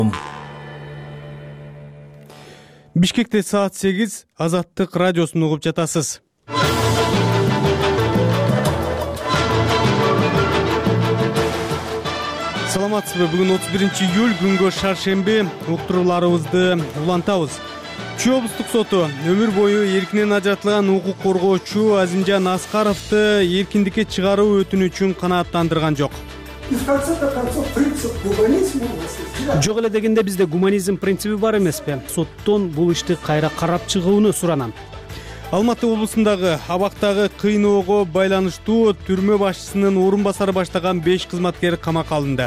Бишкекте саат 8, Азаттык радиосун угуп жатасыз. Саламатсызбы? Бүгүн 31 июль, күнгө шаршемби. Уктурууларыбызды улантабыз. Чүй облустук соту өмүр бою эркинен ажыратылган укук коргоочу Азимжан Аскаровду эркиндикке чыгаруу өтүнүчүн канааттандырган жок. Жок эле дегенде бизде гуманизм принциби бар эмеспи? Соттон бул ишти кайра карап чыгууну суранам. Алматы облусундагы абактагы кыйноого байланыштуу түрмө башчысынын орун басары баштаган 5 кызматкер камакка алынды.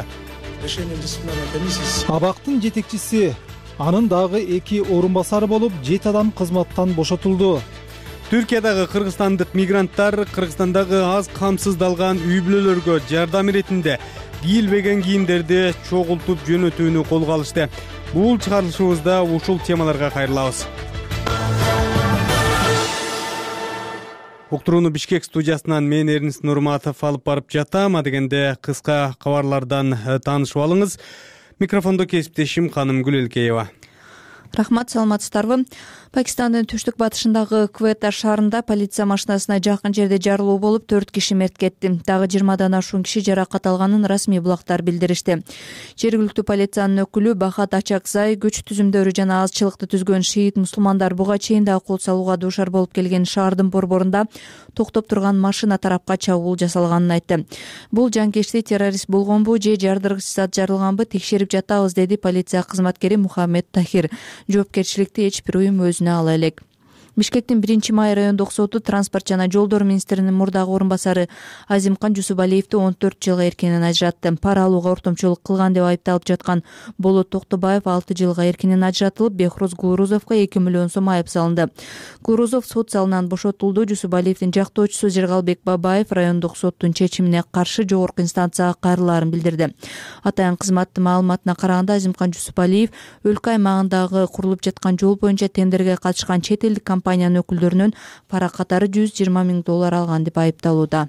Абактын жетекчиси, анын дагы 2 орун басары болуп 7 адам кызматтан бошотулду. Түркиядагы кыргызстандык мигранттар Кыргызстандагы аз камсыздалган үй бүлөлөргө жардам иретинде кийилбеген кийимдерди чогултуп жөнөтүүнү колго алышты. Бул чыгарылышыбызда ушул темаларга кайрылабыз. Уктурууну Бишкек студиясынан мен Эрнис Нурматов алып барып жатам. Адегенде кыска кабарлардан таанышып алыңыз. Микрофондо кесиптешим Ханым Гүлелкеева. Рахмат, саламатсыздарбы? Пакистандын түштүк батышындагы Квета шаарында полиция машинасына жакын жерде жарылуу болуп 4 киши мерт кетти. Дагы 20дан ашуун киши жаракат алганын расмий булактар билдиришти. Жергиликтүү полициянын өкүлү Бахат Ачакзай күч түзүмдөрү жана азчылыкты түзгөн шиит мусулмандар буга чейин да кол салууга дуушар болуп келген шаардын борборунда токтоп турган машина тарапка чабуул жасалганын айтты. Бул жанкечти террорист болгонбу же жардыргыч зат жарылганбы текшерип жатабыз, деди полиция кызматкери Мухаммед Тахир. Жоопкерчиликти эч бир уюм өзүнө ала элек. Бишкектин 1-май райондук соту транспорт жана жолдор министринин мурдагы орун басары Азимкан Жусупалиевди 14 жылга эркинен ажыратты. Пара алууга ортомчулук кылган деп айыпталып жаткан Болот Токтобаев 6 жылга эркинен ажыратылып, Бехруз Гурузовго 2 миллион сом айып салынды. Гурузов сот залынан бошотулду. Жусупалиевдин жактоочусу Жергалбек Бабаев райондук соттун чечимине каршы жогорку инстанцияга кайрылаарын билдирди. Атайын кызматтын маалыматына караганда Азимкан Жусупалиев өлкө аймагындагы курулуп жаткан жол боюнча тендерге катышкан чет элдик компаниянын өкүлдөрүнөн пара катары $120 000 алган деп айыпталууда.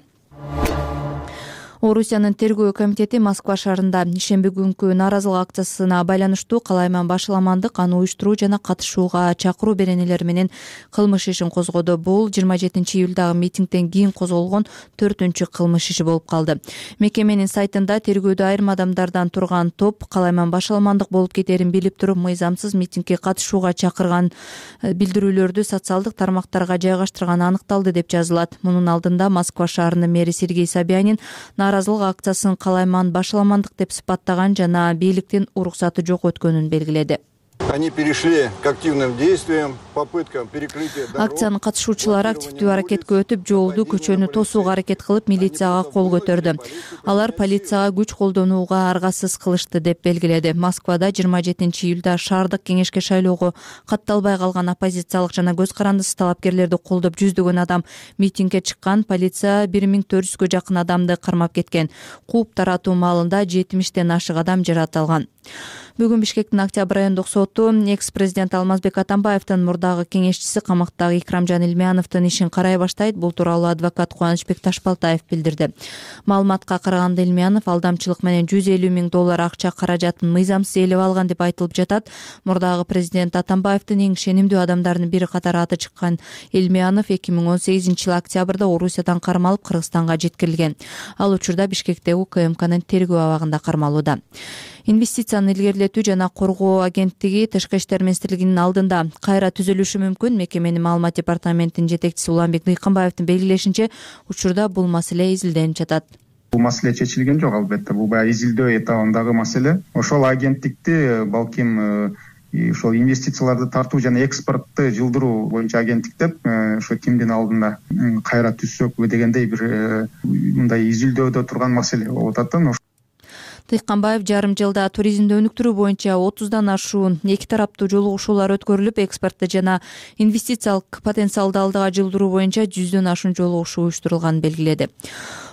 Орусиянын тергөө комитети Москва шаарында ишемби күнкү нааразылык акциясына байланыштуу калайман башаламандык, аны уюштуруу жана катышууга чакыруу беренелери менен кылмыш ишин козгоду. Бул 27 июлдагы митингден кийин козголгон 4-чү кылмыш иши болуп калды. Мекеменин сайтында тергөөдө айрым адамдардан турган топ калайман башаламандык болуп кетерин билип туруп мыйзамсыз митингге катышууга чакырган билдирүүлөрдү социалдык тармактарга жайгаштырганы аныкталды деп жазылат. Мунун алдында Москва шаарынын мэри Сергей Собянин нааразылык акциясын калайман башаламандык деп сыпаттаган жана бийликтин уруксаты жок өткөнүн белгиледи. Они перешли к активным действиям, попыткам перекрытия дорог. Акциянын катышуучулары активдүү аракетке өтүп, жолду, көчөнү тосууга аракет кылып, милицияга кол көтөрдү. Алар полицияга күч колдонууга аргасыз кылышты деп белгиледи. Москвада 27 июлда шаардык кеңешке шайлоого катталбай калган оппозициялык жана көз карандысыз талапкерлерди колдоп жүздөгөн адам митингге чыккан. Полиция 1400гө жакын адамды кармап кеткен. Кууп таратуу маалында 70ден ашык адам жаратылган. Бүгүн Бишкектин Октябрь райондук соту экс-президент Алмазбек Атамбаевдин мурдагы кеңешчиси камактагы Икрамжан Илмияновдун ишин карай баштайт. Бул тууралуу адвокат Кубанычбек Ташбалтаев билдирди. Маалыматка караганда Илмиянов алдамчылык менен $150 000 акча каражатын мыйзамсыз ээлеп алган деп айтылып жатат. Мурдагы президент Атамбаевдин эң ишенимдүү адамдарынын бири катары аты чыккан Илмиянов 2018 октябрда Орусиядан кармалып Кыргызстанга жеткирилген. Ал учурда Бишкектеги УКМКнын тергөө абагында кармалууда. Инвестицияны илгерилетүү жана коргоо агенттиги Тышкы иштер министрлигинин алдында кайра түзүлүшү мүмкүн. Мекеменин маалымат департаментинин жетекчиси Уланбек Дыйканбаевдин белгилешинче, учурда бул маселе изилденип жатат. Бул маселе чечилген жок, албетте. Бул баягы изилдөө этабындагы маселе. Ошол агенттикти балким ошол инвестицияларды тартуу жана экспортты жылдыруу боюнча агенттик деп ошо кимдин алдында кайра түзсөк дегендей бир мындай изилдөөдө турган маселе болуп атат. Дыйканбаев жарым жылда туризмди өнүктүрүү боюнча 30дан ашуун эки тараптуу жолугушуулар өткөрүлүп, экспортты жана инвестициялык потенциалды алдыга жылдыруу боюнча 100дөн ашуун жолугушуу уюштурулганын белгиледи.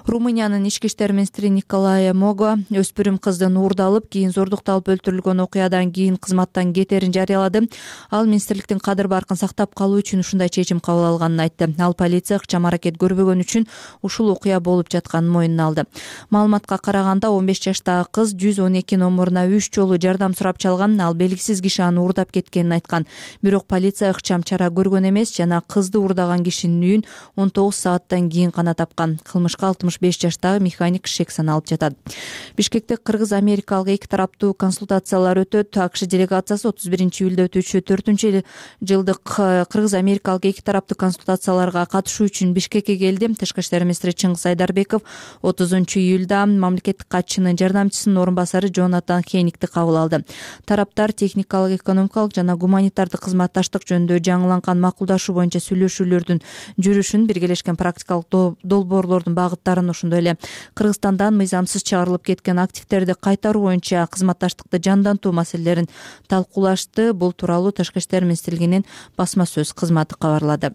Румыниянын ички иштер министри Николай Мого өспүрүм кыздын уурдалып, кийин зордукталып өлтүрүлгөн окуядан кийин кызматтан кетерин жарыялады. Ал министрликтин кадыр баркын сактап калуу үчүн ушундай чечим кабыл алганын айтты. Ал полиция ыкчам аракет көрбөгөн үчүн ушул окуя болуп жатканын мойнуна алды. Маалыматка караганда 15 жаштагы кыз 112 номуруна 3 жолу жардам сурап чалган. Ал белгисиз киши аны уурдап кеткенин айткан. Бирок полиция ыкчам чара көргөн эмес жана кызды уурдаган кишинин үйүн 19 сааттан кийин гана тапкан. Кылмышка 65 жаштагы механик шек саналып жатат. Бишкекте кыргыз-америкалык эки тараптуу консультациялар өтөт. АКШ делегациясы 31-июлда өтүүчү 4-жылдык кыргыз-америкалык эки тараптуу консультацияларга катышуу үчүн Бишкекке келди. Тышкы иштер министри Чыңгыз Айдарбеков 30-июлда мамлекеттик катчынын жардамчысынын орун басары Джонатан Хеникти кабыл алды. Тараптар техникалык, экономикалык жана гуманитардык кызматташтык жөнүндө жаңыланган макулдашуу боюнча сүйлөшүүлөрдүн жүрүшүн, биргелешкен практикалык долбоорлордун багыттарын, ошондой эле Кыргызстандан мыйзамсыз чыгарылып кеткен активдерди кайтаруу боюнча кызматташтыкты жандантуу маселелерин талкуулашты. Бул тууралуу Тышкы иштер министрлигинин басма сөз кызматы кабарлады.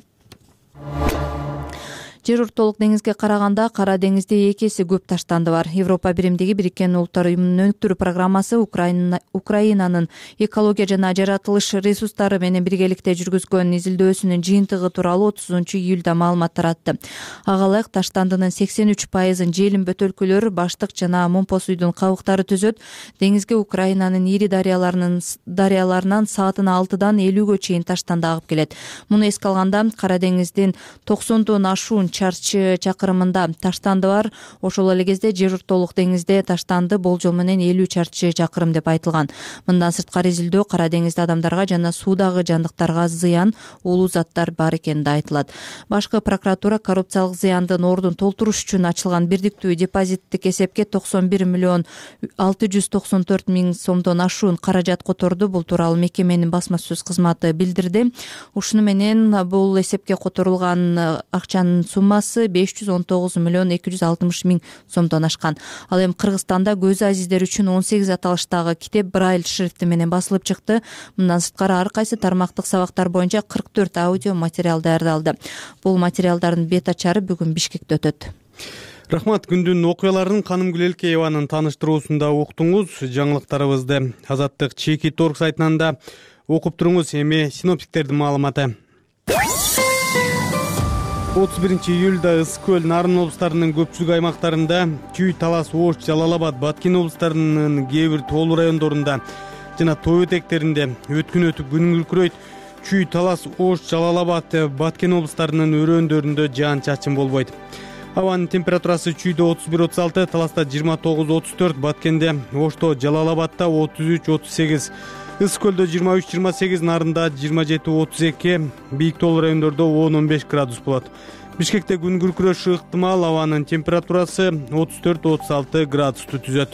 Жер уртолук деңизге караганда Кара деңизде 2 эсе көп таштанды бар. Европа биримдиги Бириккен Улуттар уюмунун өнүктүрүү программасы Украинанын экология жана жаратылыш ресурстары менен биргеликте жүргүзгөн изилдөөсүнүн жыйынтыгы тууралуу 30-июлда маалымат таратты. Ага ылайык таштандынын 83%-ын желим бөтөлкөлөр, баштык жана Момпо суйдун кабыктары түзөт. Деңизге Украинанын ири дарыяларынан саатына 6-дан 50-гө чейин таштанды агып келет. Муну эске алганда Кара деңиздин 90дон ашуун чарчы чакырымында таштанды бар. Ошол эле кезде жер уртолук деңизде таштанды болжол менен 50 чарчы чакырым деп айтылган. Мындан сырткары изилдөө Кара деңизде адамдарга жана суудагы жандыктарга зыян, уулуу заттар бар экени да айтылат. Башкы прокуратура коррупциялык зыяндын ордун толтуруш үчүн ачылган бирдиктүү депозиттик эсепке 91 миллион 694 миң сомдон ашуун каражат которду. Бул тууралуу мекеменин басма сөз кызматы билдирди. Ушуну менен бул эсепке которулган акчанын суммасы 519 миллион 260 миң сомдон ашкан. Ал эми Кыргызстанда көз азиздер үчүн 18 аталыштагы китеп Брайль шрифти менен басылып чыкты. Мындан сырткары ар кайсы тармактык сабактар боюнча 44 аудио материал даярдалды. Бул материалдардын бет ачары бүгүн Бишкекте өтөт. Рахмат, күндүн окуяларын Канымгүл Элкееванын тааныштыруусунда уктуңуз. Жаңылыктарыбызды Азаттык чеки торг сайтынан да окуп туруңуз. Эми синоптиктердин маалыматы. 31-июлда Ысык-Көл, Нарын облустарынын көпчүлүк аймактарында, Чүй, Талас, Ош, Жалал-Абад, Баткен облустарынын кээ бир тоолуу райондорунда жана тоо этектеринде өткүн өтүп күн күркүрөйт. Чүй, Талас, Ош, Жалал-Абад, Баткен облустарынын өрөөндөрүндө жаан-чачын болбойт. Абанын температурасы Чүйдө 31-36, Таласта 29-34, Баткенде, Ошто, Жалал-Абадта 33-38, Ысык-Көлдө 23-28, Нарында 27-32, бийик тоолуу райондордо 10-15 градус болот. Бишкекте күн күркүрөшү ыктымал, абанын температурасы 34-36 градусту түзөт.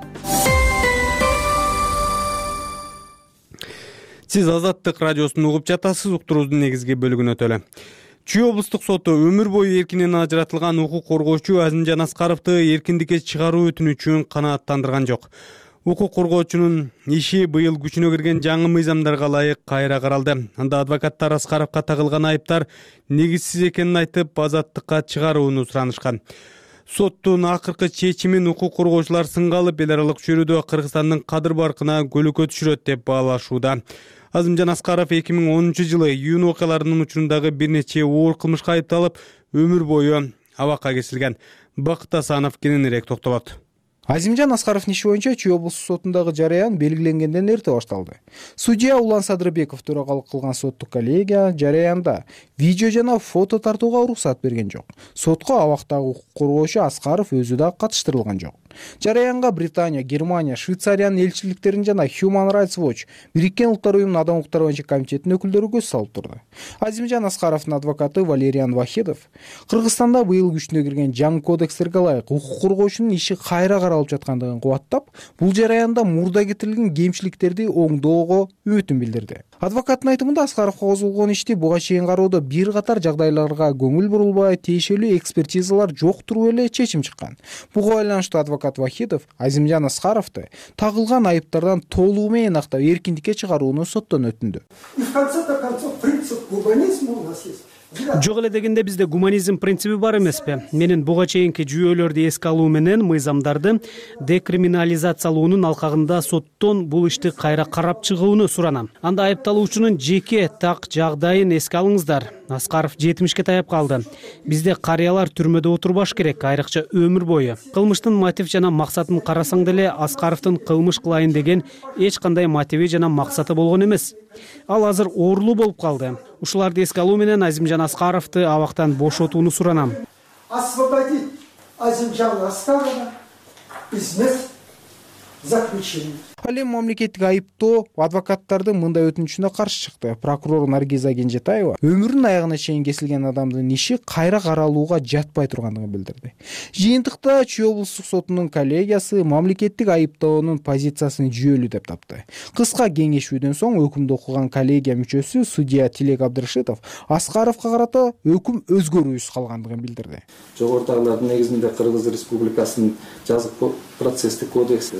Сиз Азаттык радиосун угуп жатасыз. Уктуруубуздун негизги бөлүгүнө өтөлү. Чүй облустук соту өмүр бою эркинен ажыратылган укук коргоочу Азимжан Аскаровду эркиндикке чыгаруу өтүнүчүн канааттандырган жок. Укук коргоочунун иши быйыл күчүнө кирген жаңы мыйзамдарга ылайык кайра каралды. Анда адвокаттар Аскаровго тагылган айыптар негизсиз экенин айтып, азаттыкка чыгарууну суранышкан. Соттун акыркы чечимин укук коргоочулар сынга алып, эл аралык чөйрөдө Кыргызстандын кадыр баркына көлөкө түшүрөт деп баалашууда. Азимжан Аскаров 2010-жылы июнь окуяларынын учурундагы бир нече оор кылмышка айыпталып, өмүр бою абакка кесилген. Бакыт Асанов кененирээк токтолот. Азимжан Аскаровдун иши боюнча Чүй облустук сотундагы жараян белгиленгенден эрте башталды. Судья Улан Садырбеков төрагалык кылган соттук коллегия жараянда видео жана фото тартууга уруксат берген жок. Сотко абактагы укук коргоочу Аскаров өзү да катыштырылган жок. Жараянга Британия, Германия, Швейцариянын элчиликтерин жана Human Rights Watch, Бириккен Улуттар уюмунун адам укуктары боюнча комитетинин өкүлдөрү көз салып турду. Азимжан Аскаровдун адвокаты Валериан Вахидов Кыргызстанда быйыл күчүнө кирген жаңы кодекстерге ылайык укук коргоочунун иши кайра каралып жаткандыгын кубаттап, бул жараянда мурда кетирилген кемчиликтерди оңдоого үмүтүн билдирди. Адвокаттын айтымында Аскаровго козулгон ишти буга чейин кароодо бир катар жагдайларга көңүл бурулбай, тиешелүү экспертизалар жок туруп эле чечим чыккан. Буга байланыштуу адвокат Вахидов Азимжан Аскаровду тагылган айыптардан толугу менен актап эркиндикке чыгарууну соттон өтүндү. И в конце концов принцип гуманизма у нас есть. Жок эле дегенде бизде гуманизм принциби бар эмеспи? Менин буга чейинки жүйөлөрдү эске алуу менен мыйзамдарды декриминализациялоонун алкагында соттон бул ишти кайра карап чыгууну суранам. Анда айыпталуучунун жеке так жагдайын эске алыңыздар. Аскаров 70-ке таяп калды. Бизде карыялар түрмөдө отурбаш керек, айрыкча өмүр бою. Кылмыштын мотив жана максатын карасаң деле Аскаровдун кылмыш кылайын деген эч кандай мотиви жана максаты болгон эмес. Ал азыр оорлуу болуп калды. Ушуларды эске алуу менен Азимжан Аскаровду абактан бошотууну суранам. Освободить Азимжана Аскарова из мест заключения. Ал эми мамлекеттик айыптоо адвокаттардын мындай өтүнүчүнө каршы чыкты. Прокурор Наргиза Кенжетаева өмүрүнүн аягына чейин кесилген адамдын иши кайра каралууга жатпай тургандыгын билдирди. Жыйынтыкта Чүй облустук сотунун коллегиясы мамлекеттик айыптоонун позициясын жүйөлүү деп тапты. Кыска кеңешүүдөн соң өкүмдү окуган коллегия мүчөсү судья Тилек Абдырашитов Аскаровго карата өкүм өзгөрүүсүз калгандыгын билдирди. Жогорудагылардын негизинде Кыргыз Республикасынын жазык процесстик кодекси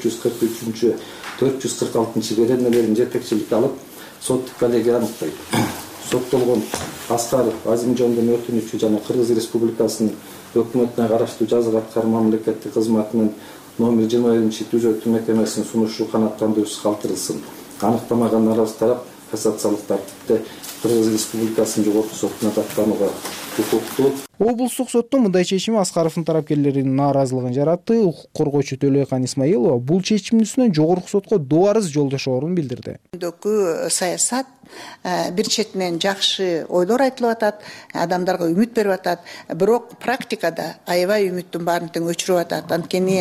446 беренелерин жетекчиликке алып, соттук коллегия аныктайт. Соттолгон Аскаров Азимжандын өтүнүчү жана Кыргыз Республикасынын өкмөтүнө караштуу жазык аткарма мамлекеттик кызматынын номер 21 түзөтүү мекемесинин сунушу канааттандыруусу калтырылсын. Аныктамага наразы тарап кассациялык тартипте Кыргыз Республикасынын жогорку сотуна даттанууга укуктуу. Облустук соттун мындай чечими Аскаровдун тарапкерлеринин нааразылыгын жаратты. Укук коргоочу Төлөйкан Исмаилова бул чечимдин үстүнөн жогорку сотко дуарыз жолдошоорун билдирди. Саясат бир четинен жакшы ойлор айтылып атат, адамдарга үмүт берип атат, бирок практикада аябай үмүттүн баарын тең өчүрүп атат. Анткени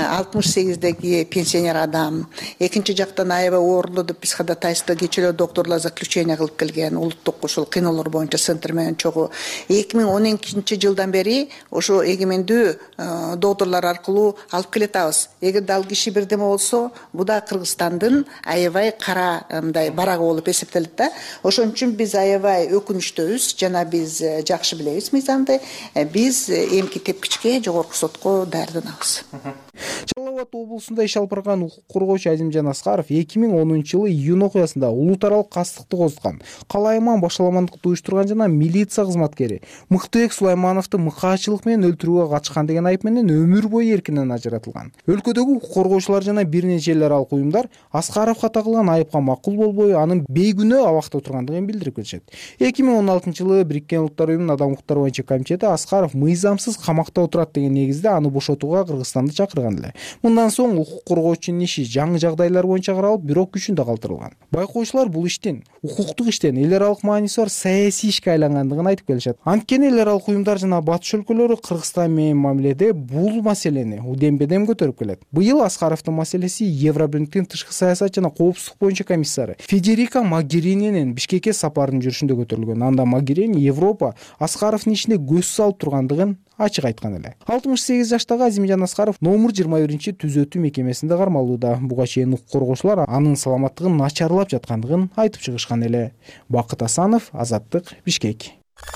68-деги пенсионер адам, экинчи жактан аябай оорлуу деп биз ходатайство кечээ докторлор заключение кылып келген, улуттук ушул кыйноолор боюнча центр менен чогуу 2012-жылдан бери ошо эгемендүү докторлор аркылуу алып келатабыз. Эгерде ал киши бирдеме болсо, бул да Кыргызстандын аябай кара мындай барагы болуп эсептелет да. Ошон үчүн биз аябай өкүнүчтөбүз жана биз жакшы билебиз мыйзамды. Биз эмки тепкичке жогорку сотко даярданабыз. Жалал Абад облусунда иш алып барган укук коргоочу Азимжан Аскаров 2010-жылы июнь окуясында улут кастыкты козуткан, калайман башаламандыкты уюштурган жана милиция кызматкери Мыктыбек Сулаймановду мыкаачылык менен өлтүрүүгө катышкан деген айып менен өмүр бою эркинен ажыратылган. Өлкөдөгү укук коргоочулар жана бир нече эл аралык уюмдар Аскаровго тагылган айыпка макул болбой, анын бейгүнөө абакта тургандыгын билдирип келишет. 2016-жылы Бириккен Улуттар уюмунун Адам укуктары боюнча комитети Аскаров мыйзамсыз камакта отурат деген негизде аны бошотууга Кыргызстанды чакырган эле. Мындан соң укук коргоочунун иши жаңы жагдайлар боюнча каралып, бирок күчүндө калтырылган. Байкоочулар бул иштин укуктук иштен эл аралык мааниси бар саясий ишке айлангандыгын айтып келишет. Анткени эл аралык уюмдар жана батыш өлкөлөрү Кыргызстан менен мамиледе бул маселени удем-бедем көтөрүп келет. Быйыл Аскаровдун маселеси Евробирликтин тышкы саясат жана коопсуздук боюнча комиссары Федерика Могерининин Бишкекке сапарынын жүрүшүндө көтөрүлгөн. Анда Могерини Европа Аскаровдун ишине көз салып тургандыгын ачык айткан эле. 68 жаштагы Азимжан Аскаров номер 21 түзөтүү мекемесинде кармалууда. Буга чейин укук коргоочулар анын саламаттыгын начарлап жаткандыгын айтып чыгышкан эле. Бакыт Асанов, Азаттык, Бишкек.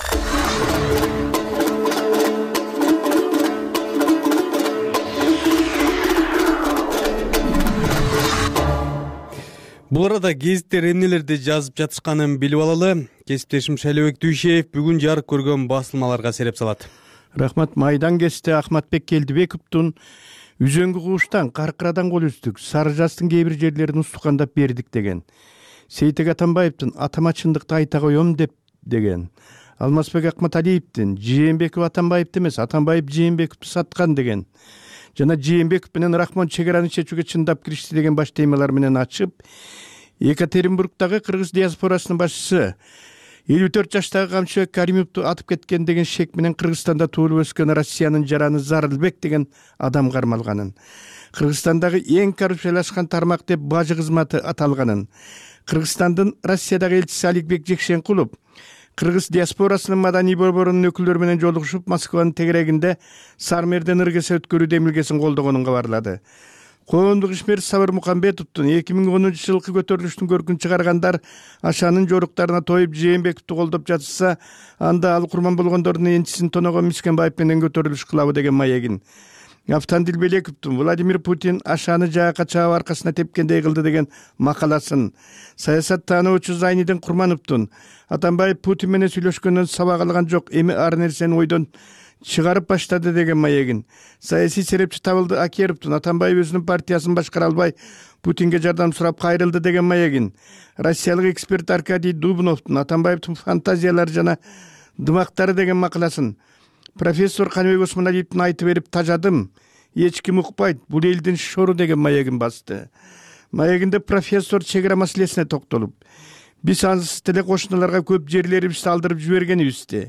Бул арада гезиттер эмнелерди жазып жатышканын билип алалы. Кесиптешим Шайлообек Дүйшеев бүгүн жарык көргөн басылмаларга сереп салат. Рахмат. Майдан кесте Ахматбек Келдибековдун үзөңгү кууштан каркырадан кол үздүк, Сары Жаздын кээ бир жерлерин устукандап бердик деген. Сейтек Атамбаевдин атама чындыкты айта коем деген. Алмазбек Акматалиевдин Жээнбеков Атамбаевди эмес, Атамбаев Жээнбековду саткан деген. Жана Жээнбеков менен Рахмон чегараны чечүүгө чындап киришти деген баш темалар менен ачып, Екатеринбургдагы кыргыз диаспорасынын башчысы 54 жаштагы Камчыбек Каримовду атып кеткен деген шек менен Кыргызстанда туулуп өскөн Россиянын жараны Зарылбек деген адам кармалганын, Кыргызстандагы эң коррупциялашкан тармак деп бажы кызматы аталганын, Кыргызстандын Россиядагы элчиси Аликбек Жекшенкулов кыргыз диаспорасынын маданий борборунун өкүлдөрү менен жолугушуп Москванын тегерегинде Сармерден ыргесе өткөрүү демилгесин колдогонун кабарлады. Коомдук ишмер Сабыр Мукамбетовдун 2010-жылкы көтөрүлүштүн көркүн чыгаргандар ашанын жоруктарына тоюп Жээнбековду колдоп жатышса, анда ал курман болгондордун энчисин тоногон Мискенбаев менен көтөрүлүш кылабы деген маегин Автандил Белековдун Владимир Путин ашаны жаакка чаап аркасына тепкендей кылды деген макаласын, саясаттануучу Зайнидин Курмановдун Атамбаев Путин менен сүйлөшкөндөн сабак алган жок, эми ар нерсени ойдон чыгарып баштады деген маегин, саясий серепчи Табылды Акеровдун Атамбаев өзүнүн партиясын башкара албай Путинге жардам сурап кайрылды деген маегин, россиялык эксперт Аркадий Дубновдун Атамбаевдин фантазиялары жана дымактары деген макаласын, профессор Каныбек Осмоналиевдин айтып берип тажадым, эч ким укпайт, бул элдин шору деген маегин басты. Маегинде профессор чек ара маселесине токтолуп, биз ансыз тиле кошуналарга көп жерлерибизди алдырып жибергенибизди,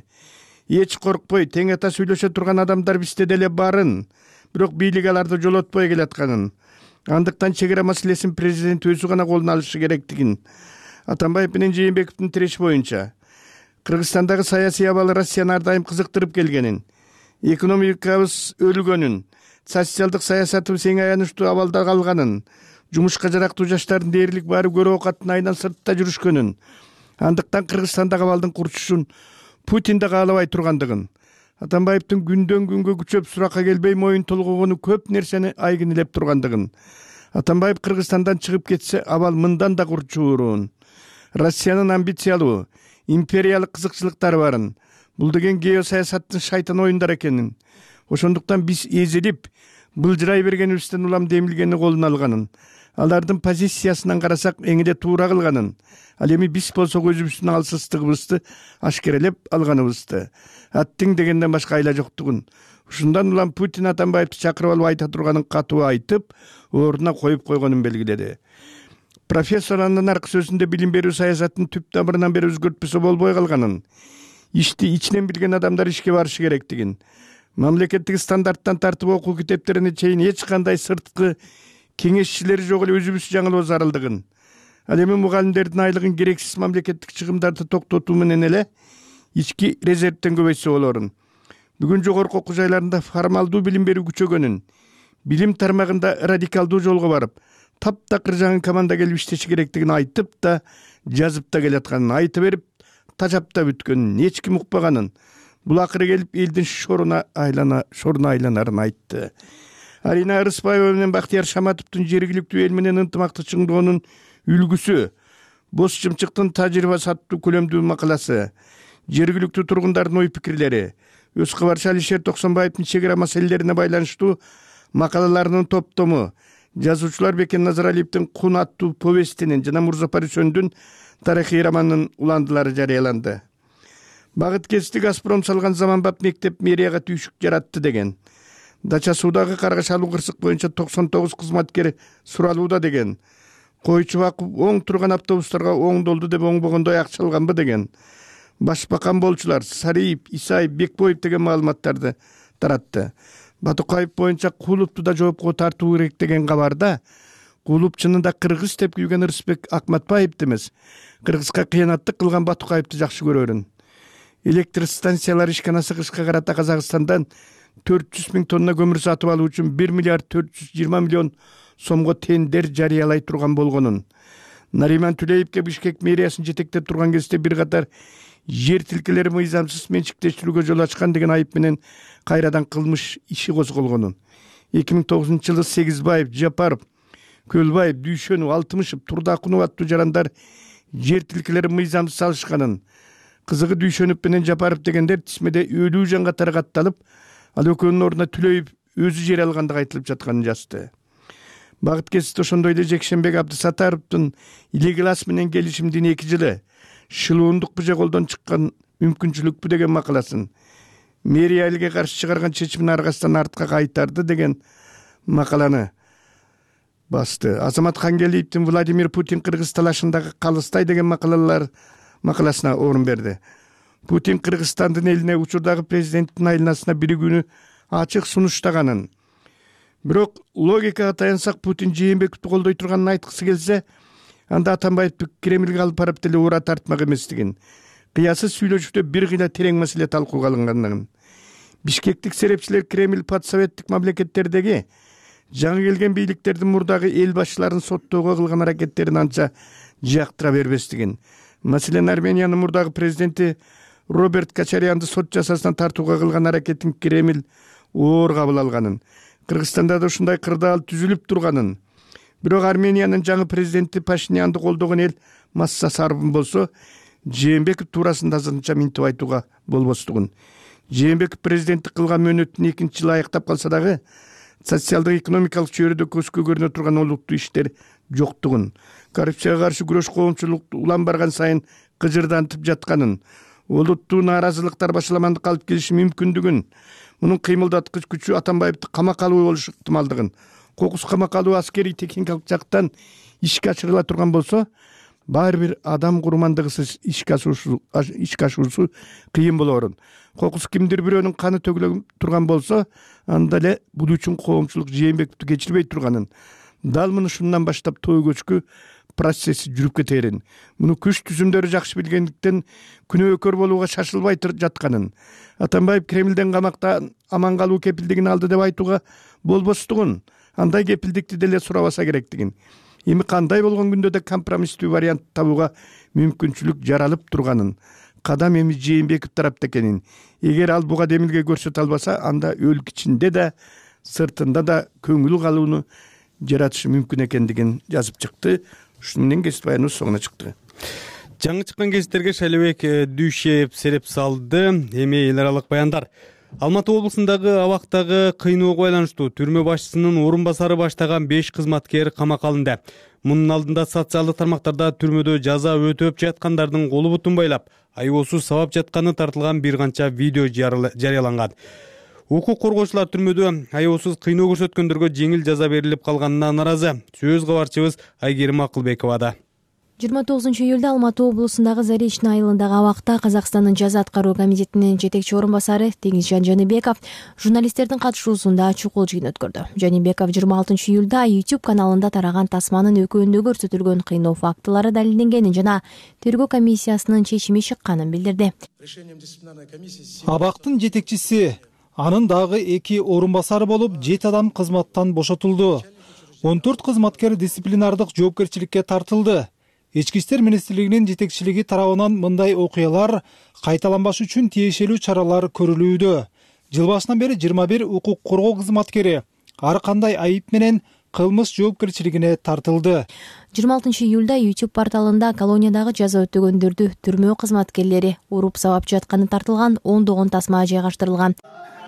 эч коркпой тең ата сүйлөшө турган адамдар бизде деле барын, бирок бийлик аларды жолотпой келатканын, андыктан чек ара маселесин президент өзү гана колуна алышы керектигин, Атамбаев менен Жээнбековдун тиреши боюнча Кыргызстандагы саясий абал Россияны ар дайым кызыктырып келгенин, экономикабыз өлгөнүн, социалдык саясатыбыз эң аянычтуу абалда калганын, жумушка жарактуу жаштардын дээрлик баары көрө окаттын айынан сыртта жүрүшкөнүн, андыктан Кыргызстандагы абалдын курчушун Путин да каалабай тургандыгын, Атамбаевдин күндөн күнгө күчөп суракка келбей моюн толгогону көп нерсени айгинелеп тургандыгын, Атамбаев Кыргызстандан чыгып кетсе абал мындан да курчуурун, Россиянын амбициялуу империялык кызыкчылыктары барын, бул деген геосаясаттын шайтан оюндар экенин, ошондуктан биз эзилип былжырай бергенибизден улам демилгени колуна алганын, алардын позициясынан карасак эңиде туура кылганын, ал эми биз болсок өзүбүздүн алсыздыгыбызды ашкерелеп алганыбызды, аттың дегенден башка айла жоктугун, ушундан улам Путин Атамбаевди чакырып алып айта турганын катуу айтып, ордуна коюп койгонун белгиледи. Профессор андан аркы сөзүндө билим берүү саясатын түп тамырынан бери өзгөртпөсө болбой калганын, ишти ичинен билген адамдар ишке барышы керектигин, мамлекеттик стандарттан тартып окуу китептерине чейин эч кандай сырткы кеңешчилери жок эле өзүбүз жаңылоо зарылдыгын, ал эми мугалимдердин айлыгын керексиз мамлекеттик чыгымдарды токтотуу менен эле ички резервден көбөйтсө болорун. Бүгүн жогорку окуу жайларында формалдуу билим берүү күчөгөнүн, билим тармагында радикалдуу жолго барып, таптакыр жаңы команда келип иштеши керектигин айтып да, жазып да келатканын, айтып берип тажап да бүткөнүн, эч ким укпаганын, бул акыры келип элдин шоруна айланарын айтты. Арина Арыспаева менен Бактияр Шаматовдун жергиликтүү эл менен ынтымакты чыңдоонун үлгүсү, Боз Чымчыктын тажрыйба аттуу көлөмдүү макаласы, жергиликтүү тургундардын ой пикирлери, өз кабарчы Алишер Токсонбаевдин чек ара маселелерине байланыштуу макалаларынын топтому, жазуучулар Бекен Назаралиевдин Кун аттуу повестинин жана Мурза Парисөндүн тарыхый романынын уландылары жарыяланды. Багыт кести Газпром салган заманбап мектеп мэрияга түйшүк жаратты деген, Дача Суудагы каргаш алуу кырсык боюнча 99 кызматкер суралууда деген, койчу бакып оң турган автобустарга оңдолду деп оңбогондой акча алганбы деген, башбакан болчулар Сариев, Исаев, Бекбоев деген маалыматтарды таратты. Батукаев боюнча Кулупту да жоопко тартуу керек деген кабарда, Кулуп чынында кыргыз деп күйгөн Ырысбек Акматбаевди эмес, кыргызга кыянаттык кылган Батукаевди жакшы көрөрүн. Электр станциялар ишканасы кышка карата Казакстандан 400 000 тонна көмүр сатып алуу үчүн 1 миллиард 420 миллион сомго тендер жарыялай турган болгонун, Нариман Түлеевке Бишкек мэриясын жетектеп турган кезде бир катар жер тилкелери мыйзамсыз менчиктештирүүгө жол ачкан деген айып менен кайрадан кылмыш иши козголгонун, 2009-жылы Сегизбаев, Жапаров, Көлбаев, Дүйшөнү, Алтымышев, Турдакунов аттуу жарандар жер тилкелери мыйзамсыз алышканын, кызыгы Дүйшөнүп менен Жапаров дегендер тисмеде өлүү жан катары катталып, ал экөөнүн ордуна Түлөев өзү жер алгандыгы айтылып жатканын жазды. Багыт кесип ошондой эле Жекшенбек Абдысатаровдун Илеглас менен келишимдин 2 жылы шылуундук быжа колдон чыккан мүмкүнчүлүкпү деген макаласын, мэрия элге каршы чыгарган чечимин аркасынан артка кайтарды деген макаланы басты. Азамат Хангелиевдин Владимир Путин Кыргыз талашындагы калыстай деген макаласына орун берди. Путин Кыргызстандын элине учурдагы президенттин айланасына биригүүнү ачык сунуштаганын, бирок логикага таянсак Путин Жээнбековду колдой турганын айткысы келсе, анда Атамбаевди Кремлге алып барып деле уура тартмак эместигин, кыясыз сүйлөшүүдө бир кыйла терең маселе талкууга алынгандыгын, бишкектик серепчилер Кремль подсоветтик мамлекеттердеги жаңы келген бийликтердин мурдагы эл башчыларын соттоого кылган аракеттерин анча жактыра бербестигин, маселен Армениянын мурдагы президенти Роберт Качарянды сот жасасынан тартууга кылган аракетин Кремль оор кабыл алганын, Кыргызстанда да ушундай кырдаал түзүлүп турганын, бирок Армениянын жаңы президенти Пашинянды колдогон эл Масса Сарбын болсо Жээнбеков туурасында азырынча минтип айтууга болбостугун. Жээнбеков президенттик кылган мөөнөтүн 2 жылы аяктап калса дагы социалдык экономикалык чөйрөдө көзгө көрүнө турган олуттуу иштер жоктугун, коррупцияга каршы күрөш коомчулук улам барган сайын кыжырдантып жатканын, олуттуу нааразылыктар башаламандыкка алып келиши мүмкүндүгүн, мунун кыймылдаткыч күчү Атамбаевди камакка алуу болушу ыктымалдыгын, кокус камакка алуу аскерий техникалык жактан ишке ашырыла турган болсо, баары бир адам курмандыгысыз ишке ашуусу кыйын болорун. Кокус кимдир бирөөнүн каны төгүлө турган болсо, анда эле бул үчүн коомчулук Жээнбековду кечирбей турганын, дал муну ушундан баштап той көчкү процесси жүрүп кетерин, муну күч түзүмдөрү жакшы билгендиктен күнөөкөр болууга шашылбай жатканын, Атамбаев Кремлден камакта аман калуу кепилдигин алды деп айтууга болбостугун, андай кепилдикти деле сурабаса керектигин, эми кандай болгон күндө да компромисстүү вариант табууга мүмкүнчүлүк жаралып турганын, кадам эми Жээнбеков тарапта экенин, эгер ал буга демилге көрсөтө албаса, анда өлкө ичинде да сыртында да көңүл калууну жаратышы мүмкүн экендигин жазып чыкты. Ушуну менен кесип баяныбыз соңуна чыкты. Жаңы чыккан кесиптерге Шалибек Дүйшев сереп салды. Эми эл аралык баяндар. Алматы облусундагы абактагы кыйноого байланыштуу түрмө башчысынын орун басары баштаган 5 кызматкер камакка алынды. Мунун алдында социалдык тармактарда түрмөдө жаза өтөп жаткандардын колу бутун байлап, айоосуз сабап жатканы тартылган бир канча видео жарыяланган. Укук коргоочулар түрмөдө айоосуз кыйноо көрсөткөндөргө жеңил жаза берилип калганына наразы. Сөз кабарчыбыз Айгерим Акылбековада. 29-июлда Алматы облусундагы Заречный айылындагы абакта Казакстандын жаза аткаруу комитетинин жетекчи орун басары Теңизжан Жаныбеков журналисттердин катышуусунда чукул жыйын өткөрдү. Жаныбеков 26-июлда YouTube каналында тараган тасманын экөөндө көрсөтүлгөн кыйноо фактылары далилденгенин жана тергөө комиссиясынын чечими чыкканын билдирди. Абактын жетекчиси, анын дагы 2 орун басары болуп 7 адам кызматтан бошотулду. 14 кызматкер дисциплинардык жоопкерчиликке тартылды. Ички иштер министрлигинин жетекчилиги тарабынан мындай окуялар кайталанбаш үчүн тиешелүү чаралар көрүлүүдө. Жыл башынан бери 21 укук коргоо кызматкери ар кандай айып менен кылмыш жоопкерчилигине тартылды. 26-июлда YouTube порталында колониядагы жаза өтөгөндөрдү түрмөө кызматкерлери уруп сабап жатканы тартылган ондогон тасма жайгаштырылган.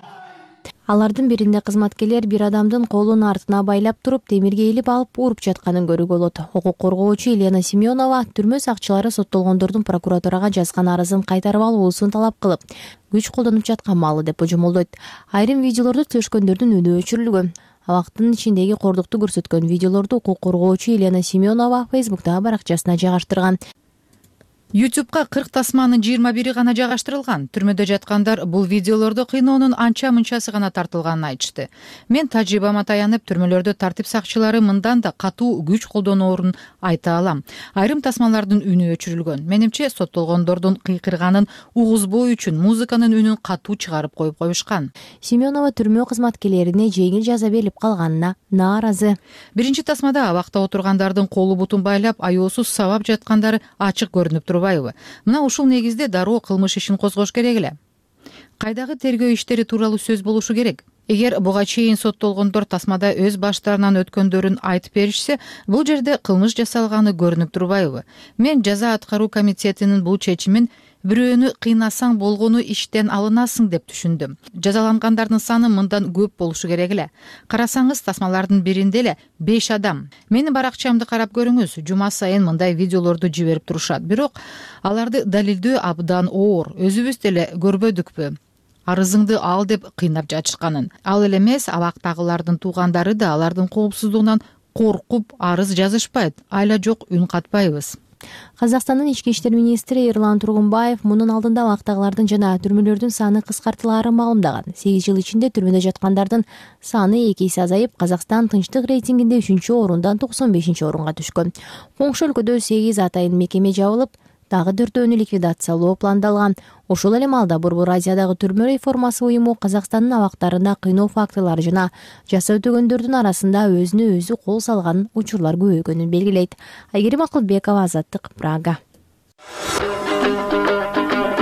Алардын биринде кызматкерлер бир адамдын колун артына байлап туруп, темирге илип алып уруп жатканын көрүүгө болот. Укук коргоочу Елена Семенова түрмө сакчылары соттолгондордун прокуратурага жазган арызын кайтарып алуусун талап кылып, күч колдонуп жаткан маалы деп божомолдойт. Айрым видеолорду төшкөндөрдүн үнү өчүрүлгөн. Абактын ичиндеги кордукту көрсөткөн видеолорду укук коргоочу Елена Семенова Facebook'тагы баракчасына жайгаштырган. YouTube'га 40 тасманын 21 гана жайгаштырылган. Түрмөдө жаткандар бул видеолордо кыйноонун анча-мынчасы гана тартылганын айтышты. Мен тажрыйбама таянып, түрмөлөрдө тартип сакчылары мындан да катуу күч колдоноорун айта алам. Айрым тасмалардын үнү өчүрүлгөн. Менимче соттолгондордун кыйкырганын угузбоо үчүн музыканын үнүн катуу чыгарып коюп коюшкан. Семенова түрмө кызматкерлерине жеңил жаза берилип калганына нааразы. Биринчи тасмада абакта отургандардын колу бутун байлап, айоосуз сабап жаткандары ачык көрүнүп турбайбы? Мына ушул негизде дароо кылмыш ишин козгош керек эле. Кайдагы тергөө иштери тууралуу сөз болушу керек. Эгер буга чейин соттолгондор тасмада өз баштарынан өткөндөрүн айтып беришсе, бул жерде кылмыш жасалганы көрүнүп турбайбы? Мен жаза аткаруу комитетинин бул чечимин бирөөнү кыйнасаң болгону иштен алынасың деп түшүндүм. Жазалангандардын саны мындан көп болушу керек эле. Карасаңыз, тасмалардын биринде эле 5 адам. Менин баракчамды карап көрүңүз, жума сайын мындай видеолорду жиберип турушат. Бирок аларды далилдөө абдан оор. Өзүбүз деле көрбөдүкпү? Арызыңды ал деп кыйнап жатышканын. Ал эле эмес, абактагылардын туугандары да алардын коопсуздугунан коркуп арыз жазышпайт. Айла жок үн катпайбыз. Казакстандын ички иштер министри Эрлан Тургунбаев мунун алдында абактагылардын жана түрмөлөрдүн саны кыскартылаарын маалымдаган. 8 жыл ичинде түрмөдө жаткандардын саны 2 эсе азайып, Казакстан тынчтык рейтингинде 3-чү орундан 95-чи орунга түшкөн. Коңшу өлкөдө 8 атайын мекеме жабылып, дагы 4-өнү ликвидациялоо пландалган. Ошол эле маалда Борбор Азиядагы түрмө реформасы уюму Казакстандын абактарында кыйноо фактылары жана жаза өтөгөндөрдүн арасында өзүнө өзү кол салган учурлар көбөйгөнүн белгилейт. Айгерим Акылбекова, Азаттык, Прага.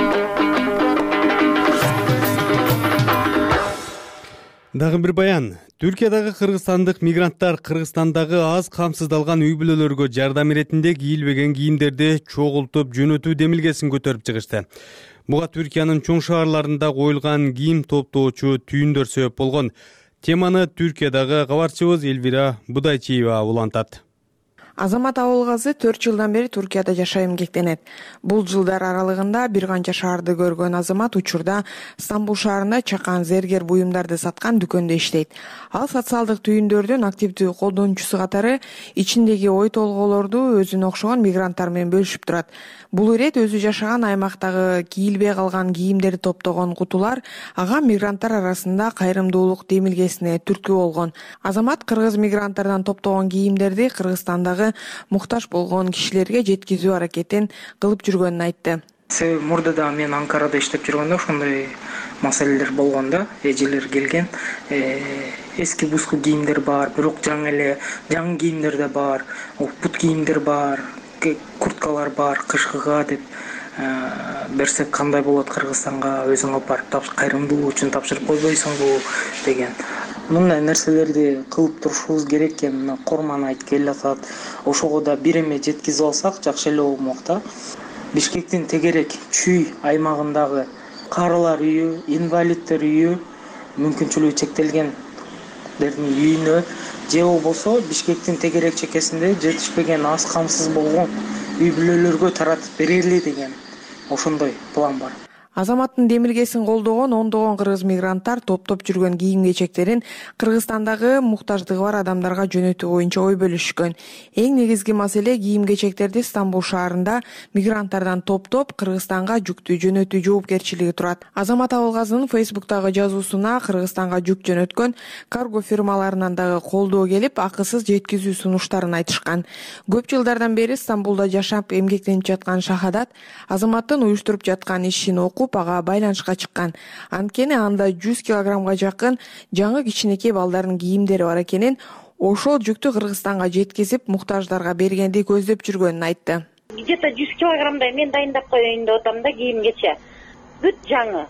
Дагы бир баян. Түркиядагы кыргызстандык мигранттар Кыргызстандагы аз камсыздалган үй бүлөлөргө жардам иретинде кийилбеген кийимдерди чогултуп жөнөтүү демилгесин көтөрүп чыгышты. Буга Түркиянын чоң шаарларында коюлган кийим топтоочу түйүндөр себеп болгон. Теманы Түркиядагы кабарчыбыз Элвира Будайчиева улантат. Азамат Абылгазы 4 жылдан бери Туркияда жашай эмгектенет. Бул жылдар аралыгында бир канча шаарды көргөн Азамат учурда Стамбул шаарында чакан зергер буюмдарды саткан дүкөндө иштейт. Ал социалдык түйүндөрдүн активдүү колдонуучусу катары ичиндеги ой толгоолорду өзүнө окшогон мигранттар менен бөлүшүп турат. Бул ирет өзү жашаган аймактагы кийилбей калган кийимдерди топтогон кутулар ага мигранттар арасында кайрымдуулук демилгесине түрткү болгон. Азамат кыргыз мигранттардан топтогон кийимдерди Кыргызстандагы муктаж болгон кишилерге жеткизүү аракетин кылып жүргөнүн айтты. Себеби мурда мен Анкарада иштеп жүргөндө ошондой маселелер болгон да, эжелер келген. Эски буску кийимдер бар, бирок жаңы кийимдер да бар, бут кийимдер бар, курткалар бар, кышкыга деп берсек кандай болот Кыргызстанга, өзүң алып барып кайрымдуулук үчүн тапшырып койбойсуңбу деген. Мындай нерселерди кылып турушубуз керек экен. Корман айтып келатат. Ошого да бир эме жеткизип алсак жакшы эле болмок да. Бишкектин тегерек Чүй аймагындагы карылар үйү, инвалидтер үйү, мүмкүнчүлүгү чектелгендердин үйүнө же болбосо Бишкектин тегерек чекесинде жетишпеген аз камсыз болгон үй бүлөлөргө таратып берели деген ошондой план бар. Азаматтын демилгесин колдогон ондогон кыргыз мигранттар топтоп жүргөн кийим-кечектерин Кыргызстандагы муктаждыгы бар адамдарга жөнөтүү боюнча ой бөлүшкөн. Эң негизги маселе кийим-кечектерди Стамбул шаарында мигранттардан топтоп Кыргызстанга жүктү жөнөтүү жоопкерчилиги турат. Азамат Абылгазынын Фейсбуктагы жазуусуна Кыргызстанга жүк жөнөткөн карго фирмаларынан дагы колдоо келип, акысыз жеткизүү сунуштарын айтышкан. Көп жылдардан бери Стамбулда жашап эмгектенип жаткан Шахадат Азаматтын уюштуруп жаткан ишин окуп ага байланышка чыккан. Анткени анда 100 килограммга жакын жаңы кичинекей балдардын кийимдери бар экенин, ошол жүктү Кыргызстанга жеткизип, муктаждарга бергенди көздөп жүргөнүн айтты. Где-то 100 килограммдай мен дайындап коеюн деп атам да кийим-кече. Бүт жаңы.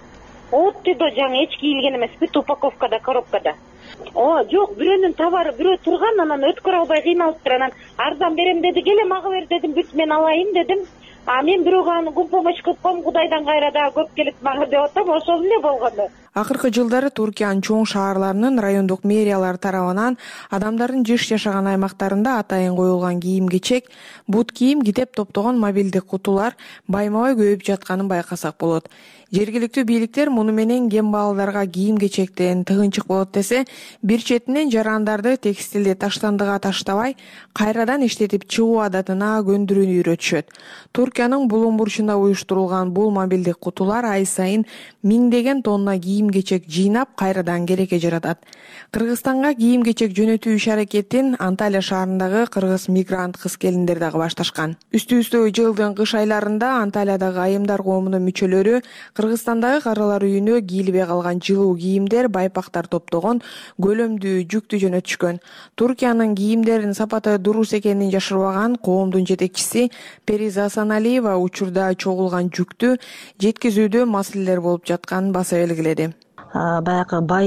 Оттудо жаңы эч кийилген эмес, бүт упаковкада, коробкада. Жок, бирөөнүн товары бирөө турган, анан өткөрө албай кыйналыптыр, анан арзан берем деди, келе мага бер дедим, бүт мен алайын дедим. Мен бирөөгө аны помощь кылып коем, Кудайдан кайра дагы көп келет мага деп атам, ошол эле болгону. Акыркы жылдары Туркиянын чоң шаарларынын райондук мэриялары тарабынан адамдардын жыш жашаган аймактарында атайын коюлган кийим-кечек, бут кийим, китеп топтогон мобилдик кутулар байма-бай көбөйүп жатканын байкасак болот. Жергиликтүү бийликтер муну менен кем балдарга кийим-кечектен тыгынчык болот десе, бир четинен жарандарды текстилди таштандыга таштабай, кайрадан иштетип чыгуу адатына көндүрүүнү үйрөтүшөт. Туркиянын булуң бурчунда уюштурулган бул мобилдик кутулар ай сайын миңдеген тонна кийим-кечек жыйнап, кайрадан керекке жаратат. Кыргызстанга кийим-кечек жөнөтүү иш аракетин Анталия шаарындагы кыргыз мигрант кыз-келиндер дагы башташкан. Үстү-үстү жылдын кыш айларында Анталиядагы айымдар коомунун мүчөлөрү Кыргызстандагы карылар үйүнө кийилбей калган жылуу кийимдер, байпактар топтогон көлөмдүү жүктү жөнөтүшкөн. Туркиянын кийимдеринин сапаты дуруус экенин жашырбаган коомдун жетекчиси Периза Асаналиева учурда чогулган жүктү жеткизүүдө маселелер болуп жатканын баса белгиледи. Баягы бай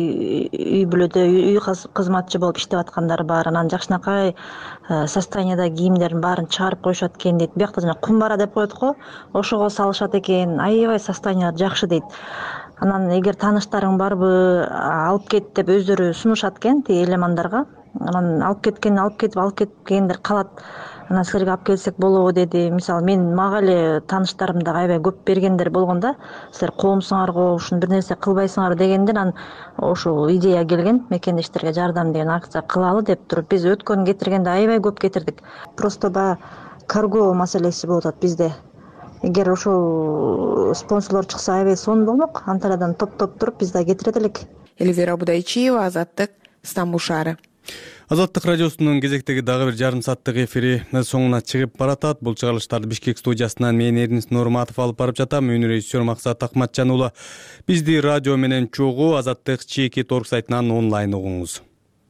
үй бүлөдө үй кызматчы болуп иштеп аткандар бар, анан жакшынакай состояниедagi кийимдердин баарын чыгарып коюшат экен дейт. Биякта жана кумбара деп коет го, ошого салышат экен. Аябай состояниялары жакшы дейт. Анан эгер тааныштарың барбы, алып кет деп өздөрү сунушат экен тиги элемандарга. Анан алып кеткендер калат. Анан силерге алып келсек болобу деди. Мисалы мага эле тааныштарым да аябай көп бергендер болгон да. Силер коомсуңарго ушуну бир нерсе кылбайсыңар дегенден анан ошол идея келген, мекендештерге жардам деген акция кылалы деп туруп биз өткөн кетиргенде аябай көп кетирдик. Просто баягы карго маселеси болуп атат бизде. Эгер ошол спонсорлор чыкса аябай сонун болмок. Анталиядан топтоп туруп биз да кетирет элек. Элвира Будайчиева, Азаттык, Стамбул шаары. Азаттык радиосунун кезектеги дагы бир жарым сааттык эфири соңуна чыгып баратат. Бул чыгарылыштарды Бишкек студиясынан мен Эрнис Нурматов алып барып жатам. Өнөр режиссер Максат Акматжан уулу. Бизди радио менен чогуу Азаттык ЧК.org сайтынан онлайн угуңуз.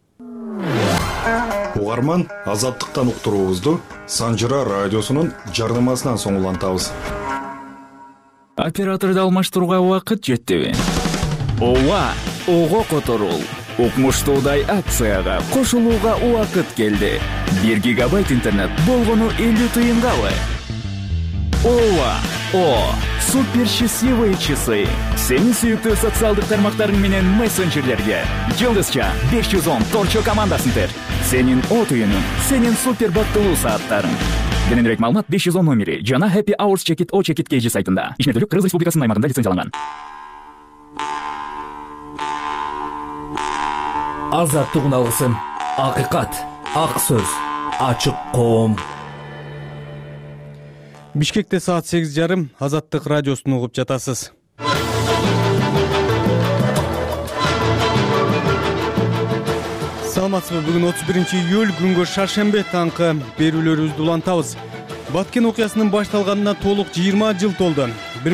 Угарман, Азаттыктан уктуруубузду Санжыра радиосунун жарнамасынан соң улантабыз. Операторду алмаштырууга убакыт жетпеби? Ооба, ого которул. укмуштуудай акцияга кошулууга убакыт келди. 1 гигабайт интернет болгону 50 тыйынгабы? Ооба, супер счастливые часы. Сенин сүйүктүү социалдык тармактарың менен мессенджерлерге Жылдызча 510 торчо командасын тер. Сенин от уюнуң, сенин супер бактылуу сааттарың. Кененирээк маалымат 510 номери жана Happy Hours Check-it O Check-it KG сайтында. Ишмердүүлүк Кыргыз Республикасынын аймагында лицензияланган. Азаттыгын алгысым. Акыйкат, ак сөз, ачык коом. Бишкекте саат 8:30 Азаттык радиосун угуп жатасыз. Саламатсызбы? Бүгүн 31-июль күнгө шаршембе таңкы берүүлөрүбүздү улантабыз. Баткен окуясынын башталганына толук 20 жыл толду.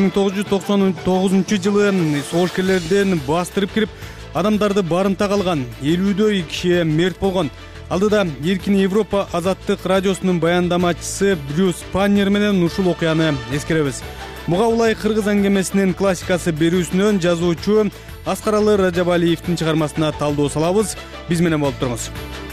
1999-жылы согушкерлерден бастырып кирип, адамдарды барымта калган 50дөй киши мерт болгон. Алдыда Эркин Европа Азаттык радиосунун баяндамачысы Брюс Паннер менен ушул окуяны эскеребиз. Буга улай кыргыз аңгемесинин классикасы берүүсүнөн жазуучу Аскаралы Ражабалиевдин чыгармасына талдоо салабыз. Биз менен болуп туруңуз.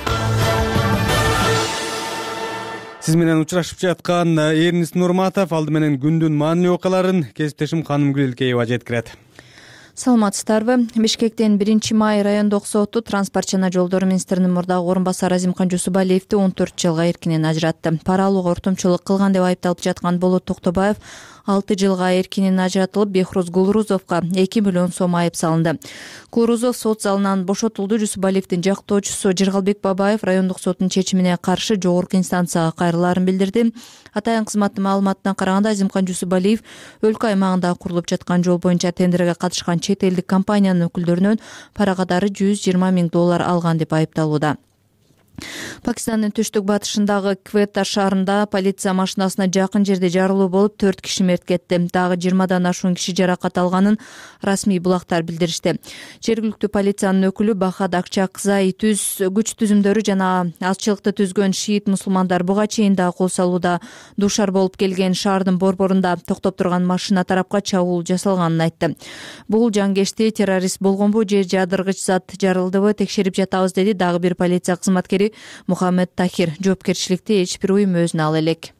Сиз менен учурашып жаткан Эрнис Нурматов алды менен күндүн маанилүү окуяларын кесиптешим Канымгүл Элкеева жеткирет. Саламатсыздарбы? Бишкектен 1-май райондук соту транспорт жана жолдор министринин мурдагы орун басары Азимкан Жусубалиевди 14 жылга эркинен ажыратты. Пара алууга ортомчулук кылган деп айыпталып жаткан Болот Токтобаев 6 жылга эркинен ажыратылып, Бехруз Гулрузовго 2 миллион сом айып салынды. Гулрузов сот залынан бошотулду. Жусубалиевдин жактоочусу Жыргалбек Бабаев райондук соттун чечимине каршы жогорку инстанцияга кайрылаарын билдирди. Атайын кызматтын маалыматына караганда Азимкан Жусубалиев өлкө аймагында курулуп жаткан жол боюнча тендерге катышкан чет элдик компаниянын өкүлдөрүнөн пара катары $120 000 алган деп айыпталууда. Пакистандын түштүк батышындагы Квета шаарында полиция машинасына жакын жерде жарылуу болуп 4 киши мерт кетти. Дагы 20дан ашуун киши жаракат алганын расмий булактар билдиришти. Жергиликтүү полициянын өкүлү Бахад Акчакзай күч түзүмдөрү жана азчылыкты түзгөн шиит мусулмандар буга чейин да кол салууда дуушар болуп келген шаардын борборунда токтоп турган машина тарапка чабуул жасалганын айтты. Бул жангешти террорист болгонбу же жадыргыч зат жарылдыбы текшерип жатабыз, деди дагы бир полиция кызматкери Мухаммед Тахир. Жоопкерчиликти эч бир уюм өзүнө ала элек.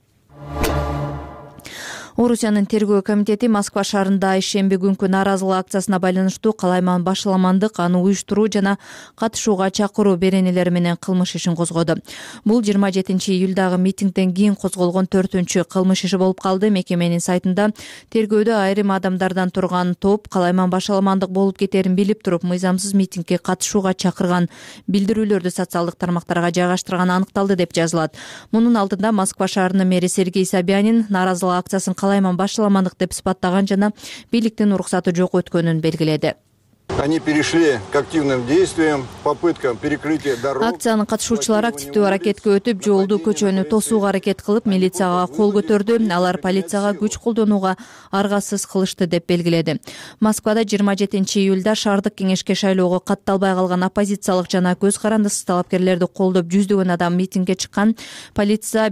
Орусиянын тергөө комитети Москва шаарында ишемби күнкү нааразылык акциясына байланыштуу калайман башаламандык, аны уюштуруу жана катышууга чакыруу беренелери менен кылмыш ишин козгоду. Бул 27-июлдагы митингден кийин козголгон 4-чү кылмыш иши болуп калды. Мекеменин сайтында тергөөдө айрым адамдардан турган топ калайман башаламандык болуп кетерин билип туруп, мыйзамсыз митингге катышууга чакырган билдирүүлөрдү социалдык тармактарга жайгаштырганы аныкталды деп жазылат. Мунун алдында Москва шаарынын мэри Сергей Собянин нааразылык акциясын калайман башаламандык деп сыпаттаган жана бийликтин уруксаты жок өткөнүн белгиледи. Они перешли к активным действиям, попыткам перекрытия дорог. Акциянын катышуучулары активдүү аракетке өтүп, жолду, көчөнү тосууга аракет кылып, милицияга кол көтөрдү. Алар полицияга күч колдонууга аргасыз кылышты деп белгиледи. Москвада 27-июлда шаардык кеңешке шайлоого катталбай калган оппозициялык жана көз карандысыз талапкерлерди колдоп жүздөгөн адам митингге чыккан. Полиция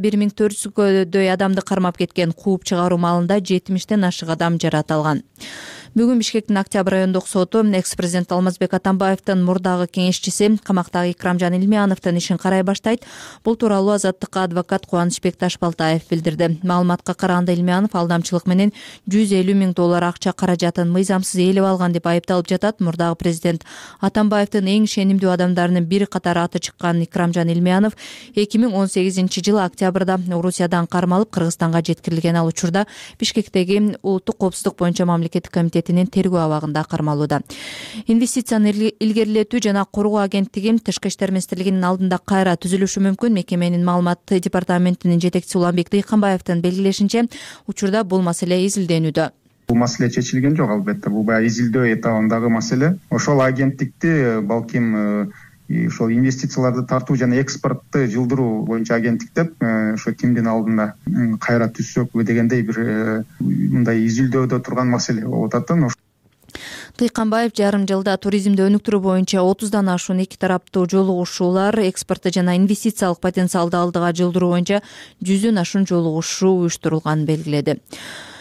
1400дөй адамды кармап кеткен. Кууп чыгаруу маалында 70ден ашык адам жаракат алган. Бүгүн Бишкектин Октябрь райондук соту экс-президент Алмазбек Атамбаевдин мурдагы кеңешчиси Камактагы Икрамжан Илмияновдун ишин карай баштайт. Бул тууралуу Азаттыкка адвокат Кубанычбек Ташбалтаев билдирди. Маалыматка караганда Илмиянов алдамчылык менен $150 000 акча каражатын мыйзамсыз ээлеп алган деп айыпталып жатат. Мурдагы президент Атамбаевдин эң ишенимдүү адамдарынын бири катары аты чыккан Икрамжан Илмиянов 2018-жылы октябрда Орусиядан кармалып Кыргызстанга жеткирилген. Ал учурда Бишкектеги улуттук коопсуздук боюнча мамлекеттик комитетинин тергөө абагында кармалууда. Инвестицияны илгерилетүү жана коргоо агенттиги Тышкы иштер министрлигинин алдында кайра түзүлүшү мүмкүн. Мекеменин маалымат департаментинин жетекчиси Уланбек Дыйканбаевдин белгилешинче, учурда бул маселе изилденүүдө. Бул маселе чечилген жок, албетте. Бул баягы изилдөө этабындагы маселе. Ошол агенттикти балким ошол инвестицияларды тартуу жана экспортты жылдыруу боюнча агенттик деп ошо кимдин алдында кайра түзсөкпү дегендей бир мындай изилдөөдө турган маселе болуп атат. Дыйканбаев жарым жылда туризмди өнүктүрүү боюнча 30дан ашуун эки тараптуу жолугушуулар, экспортты жана инвестициялык потенциалды алдыга жылдыруу боюнча 100дөн ашуун жолугушуу уюштурулганын белгиледи.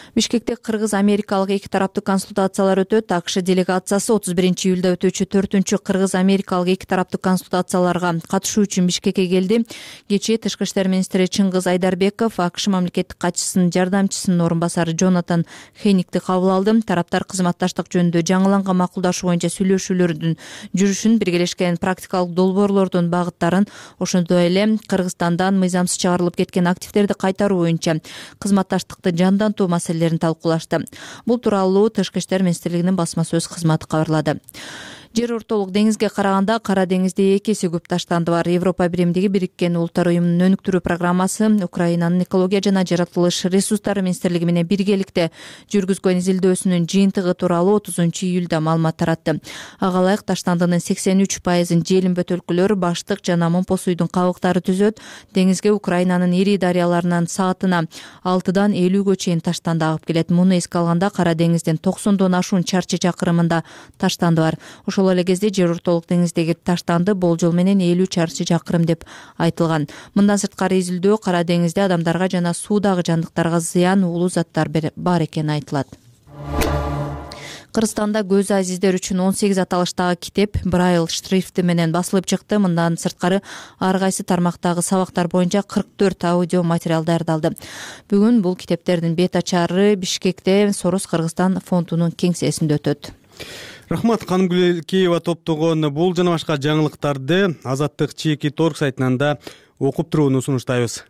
Бишкекте кыргыз-америкалык эки тараптуу консультациялар өтөт. АКШ делегациясы 31-июлда өтүүчү 4-чү кыргыз-америкалык эки тараптуу консультацияларга катышуу үчүн Бишкекке келди. Кечээ Тышкы иштер министри Чыңгыз Айдарбеков АКШ мамлекеттик катчысынын жардамчысынын орун басары Джонатан Хейникти кабыл алды. Тараптар кызматташтык жөнүндө жаңыланган макулдашуу боюнча сүйлөшүүлөрдүн жүрүшүн, биргелешкен практикалык долбоорлордун багыттарын, ошондой эле Кыргызстандан мыйзамсыз чыгарылып кеткен активдерди кайтаруу боюнча кызматташтыкты жандантуу маселелерин талкуулашты. Бул тууралуу Тышкы иштер министрлигинин басма сөз кызматы кабарлады. Жер ортолук деңизге караганда Кара деңизде 2 эсе көп таштанды бар. Европа биримдиги Бириккен Улуттар уюмунун өнүктүрүү программасы Украинанын экология жана жаратылыш ресурстары министрлиги менен биргеликте жүргүзгөн изилдөөсүнүн жыйынтыгы тууралуу 30-июлда маалымат таратты. Ага ылайык таштандынын 83%-ын желимбет өлкөлөр, Баштык жана Момпос суйдун кабыктары түзөт. Деңизге Украинанын ири дарыяларынан саатына 6-дан 50-гө чейин таштанды агып келет. Муну эске алганда Кара деңизден 90дон ашуун чарчы чакырымында таштанды бар. Ошол эле кезде жер ортолук деңиздеги таштанды болжол менен 50 чарчы чакырым деп айтылган. Мындан сырткары изилдөө Кара деңизде адамдарга жана суудагы жандыктарга зыян уулуу заттар бар экени айтылат. Кыргызстанда көз азиздер үчүн 18 аталыштагы китеп Брайл шрифти менен басылып чыкты. Мындан сырткары ар кайсы тармактагы сабактар боюнча 44 аудио материал даярдалды. Бүгүн бул китептердин бет ачары Бишкекте Сорос Кыргызстан фондунун кеңсесинде өтөт. Рахмат, Канымгүл Элкеева топтогон бул жана башка жаңылыктарды Азаттык Чеки Торг сайтынан да окуп турууну сунуштайбыз.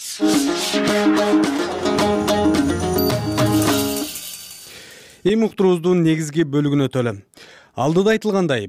Эми уктуруубуздун негизги бөлүгүнө өтөлү. Алдыда айтылгандай,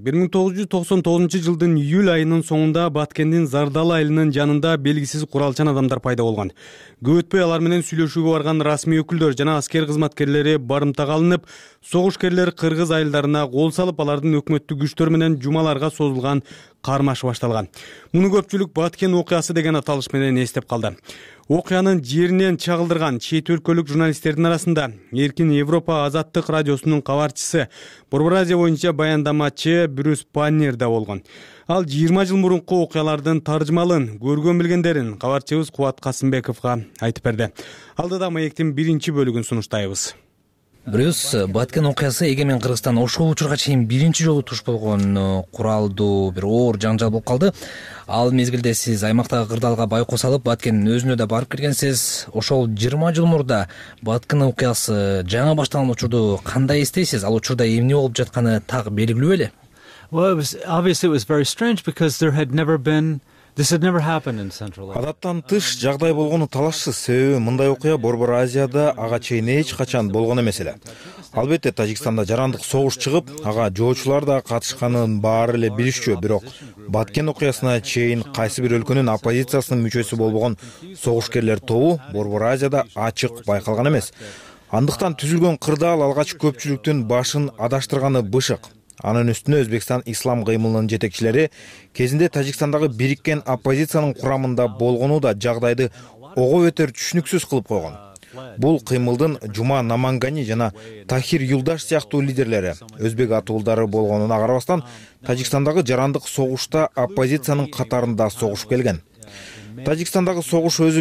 1999 жылдын июль айынын соңунда Баткендин Зардалы айылынын жанында белгисиз куралчан адамдар пайда болгон. Көп өтпөй алар менен сүйлөшүүгө барган расмий өкүлдөр жана аскер кызматкерлери барымтага алынып, согушкерлер кыргыз айылдарына кол салып, алардын өкмөттүк күчтөр менен жумаларга созулган кармаш башталган. Муну көпчүлүк Баткен окуясы деген аталыш менен эстеп калды. Окуянын жеринен чагылдырган чет өлкөлүк журналисттердин арасында Эркин Европа азаттык радиосунун кабарчысы, Борбор Азия боюнча баяндамачы Брюс Паннер да болгон. Ал 20 жыл мурунку окуялардын таржымалын, көргөн билгендерин кабарчыбыз Кубат Касымбековго айтып берди. Алдыда маектин 1-чи бөлүгүн сунуштайбыз. Брюс, Баткен окуясы эгемен Кыргызстан ошол учурга чейин 1-чи жолу туш болгон куралдуу бир оор жаңжал болуп калды. Ал мезгилде сиз аймактагы кырдаалга байкоо салып, Баткендин өзүнө да барып киргенсиз. Ошол 20 жыл мурда Баткен окуясы жаңы башталган учурду кандай эстейсиз? Ал учурда эмне болуп жатканы так белгилүү беле? Well, obviously it was very strange because there had never been This had never happened in Central Asia. Адаттан тыш жагдай болгону талашсыз, себеби мындай окуя Борбор Азияда ага чейин эч качан болгон эмес эле. Албетте Тажикстанда жарандык согуш чыгып, ага жоочулар да катышканын баары эле билишчү, бирок Баткен окуясына чейин кайсы бир өлкөнүн оппозициясынын мүчөсү болбогон согушкерлер тобу Борбор Азияда ачык байкалган эмес. Андыктан түзүлгөн кырдаал алгач көпчүлүктүн башын адаштырганы бышык. Анын үстүнө Өзбекстан ислам кыймылынын жетекчилери кезинде Тажикстандагы бириккен оппозициянын курамында болгону да жагдайды ого бетер түшүнүксүз кылып койгон. Бул кыймылдын Жума Намангани жана Тахир Юлдаш сыяктуу лидерлери өзбек атуулдары болгонуна карабастан, Тажикстандагы жарандык согушта оппозициянын катарында согушуп келген. Тажикстандагы согуш өзү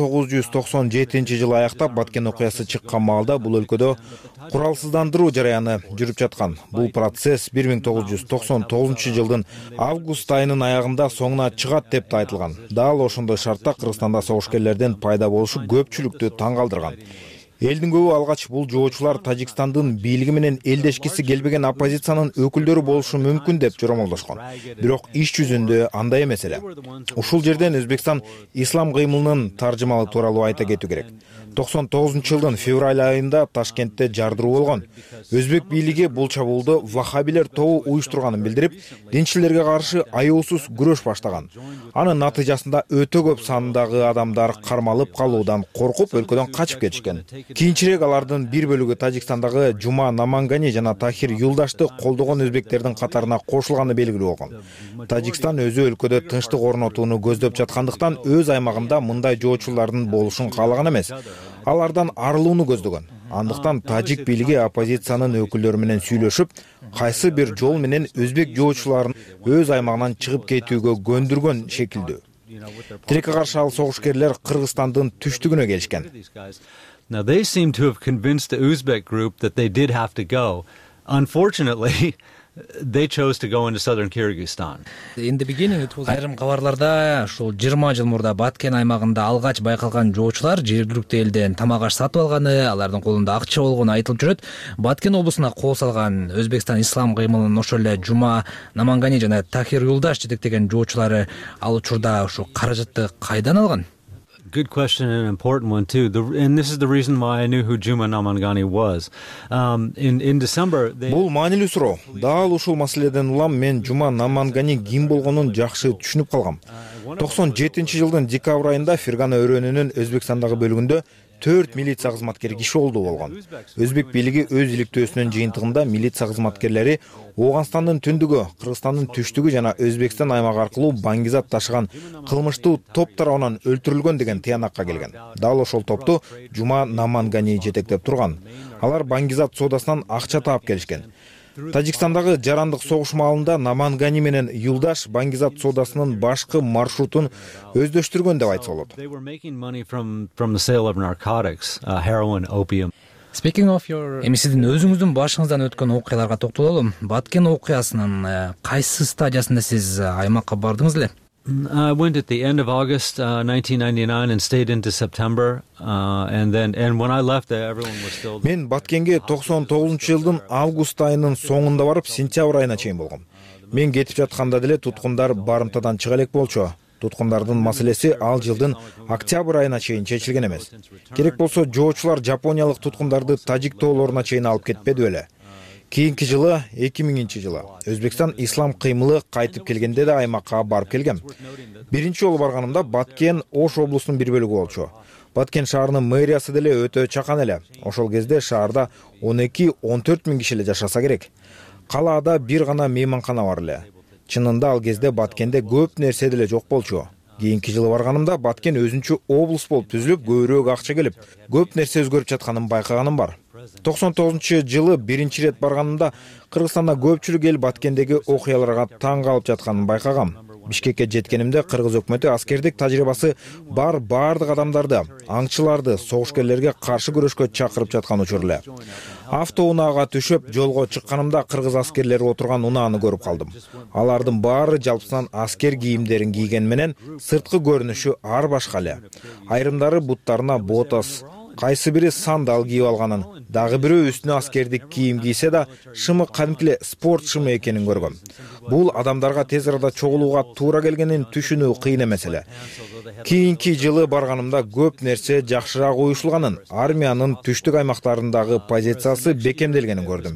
1997 жылы аяктап, Баткен окуясы чыккан маалда бул өлкөдө куралсыздандыруу жараяны жүрүп жаткан. Бул процесс 1999 жылдын август айынын аягында соңуна чыгат деп да айтылган. Дал ошондой шартта Кыргызстанда согушкерлердин пайда болушу көпчүлүктү таң калтырган. Элдин көбү алгач бул жоочулар Тажикстандын бийлиги менен элдешкиси келбеген оппозициянын өкүлдөрү болушу мүмкүн деп жоромолдошкон. Бирок иш жүзүндө андай эмес эле. Ушул жерден Өзбекстан ислам кыймылынын таржымалы тууралуу айта кетүү керек. 99 жылдын февраль айында Ташкентте жардыруу болгон. Өзбек бийлиги бул чабуулду вахабилер тобу уюштурганын билдирип, динчилерге каршы аюусуз күрөш баштаган. Анын натыйжасында өтө көп сандагы адамдар кармалып калуудан коркуп өлкөдөн качып кетишкен. Кийинчерээк алардын бир бөлүгү Тажикстандагы Жума Намангани жана Тахир Юлдашты колдогон өзбектердин катарына кошулганы белгилүү болгон. Тажикстан өзү өлкөдө тынчтык орнотууну көздөп жаткандыктан өз аймагында мындай жоочулардын болушун каалаган эмес. Алардан арылууну көздөгөн. Андыктан тажик бийлиги оппозициянын өкүлдөрү менен сүйлөшүп, кайсы бир жол менен өзбек жоочуларын өз аймагынан чыгып кетүүгө көндүргөн шекилдүү. Тилекке каршы ал согушкерлер Кыргызстандын түштүгүнө келишкен. Now they seem to have convinced the Uzbek group that they did have to go. Unfortunately, they chose to go into southern Kyrgyzstan. In the beginning it was айрым кабарларда ушул 20 жыл мурда Баткен аймагында алгач байкалган жоочулар жергиликтүү элден тамак аш сатып алганы, алардын колунда акча болгону айтылып жүрөт. Баткен облусуна кол салган Өзбекстан ислам кыймылынын ошол эле Жума Намангани жана Тахир Юлдаш жетектеген жоочулары ал учурда ушу каражатты кайдан алган? Good question and an important one too. And this is the reason why I knew who Juma Namangani was. In December, Бул маанилүү суроо. Дал ушул маселеден улам мен Жума Намангани ким болгонун жакшы түшүнүп калгам. 97-жылдын декабрь айында Фергана өрөөнүнүн Өзбекстандагы бөлүгүндө 4 милиция кызматкери киши олду болгон. Өзбек бийлиги өз иликтөөсүнүн жыйынтыгында милиция кызматкерлери Ооганстандын түндүгү, Кыргызстандын түштүгү жана Өзбекстан аймагы аркылуу баңгизат ташыган кылмыштуу топ тарабынан өлтүрүлгөн деген тыянакка келген. Дал ошол топту Жума Намангани жетектеп турган. Алар баңгизат соодасынан акча таап келишкен. Тажикстандагы жарандык согуш маалында Намангани менен Юлдаш баңгизат соодасынын башкы маршрутун өздөштүргөн деп айтса болот. They were making money from the sale of narcotics, heroin, opium. Speaking of your сиздин өзүңүздүн башыңыздан өткөн окуяларга токтололу. Баткен окуясынын кайсы стадиясында сиз аймакка бардыңыз эле? I went at the end of August 1999 and stayed into September. And when I left, everyone was still. Мен Баткенге 99-жылдын август айынын соңунда барып, сентябрь айына чейин болгом. Мен кетип жатканда деле туткундар барымтадан чыга элек болчу. Туткундардын маселеси ал жылдын октябрь айына чейин чечилген эмес. Керек болсо жоочулар жапониялык туткундарды Тажик тоолоруна чейин алып кетпеди беле. Кийинки жылы 2000-жылы Өзбекстан ислам кыймылы кайтып келгенде да аймакка барып келгем. Биринчи жолу барганымда Баткен Ош облусунун бир бөлүгү болчу. Баткен шаарынын мэриясы деле өтө чакан эле. Ошол кезде шаарда 12-14 миң киши эле жашаса керек. Калаада бир гана мейманкана бар эле. Чынында ал кезде Баткенде көп нерсе деле жок болчу. Кийинки жылы барганымда Баткен өзүнчө облус болуп түзүлүп, көбүрөөк акча келип, көп нерсе өзгөрүп жатканын байкаганым бар. 99-жылы биринчи ирет барганымда Кыргызстанда көпчүлүк эл Баткендеги окуяларга таң калып жатканын байкагам. Бишкекке жеткенимде Кыргыз өкмөтү аскердик тажрыйбасы бар бардык адамдарды, аңчыларды согушкерлерге каршы күрөшкө чакырып жаткан учур эле. Автоунаага түшүп жолго чыкканымда кыргыз аскерлери отурган унааны көрүп калдым. Алардын баары жалпысынан аскер кийимдерин кийген менен сырткы көрүнүшү ар башка эле. Айрымдары буттарына ботас, кайсы бири сандал кийип алганын, дагы бирөө үстүнө аскердик кийим кийсе да шымы кадимкиле спорт шымы экенин көргөм. Бул адамдарга тез арада чогулууга туура келгенин түшүнүү кыйын эмес эле. Кийинки жылы барганымда көп нерсе жакшыраак уюшулганын, армиянын түштүк аймактарындагы позициясы бекемделгенин көрдүм.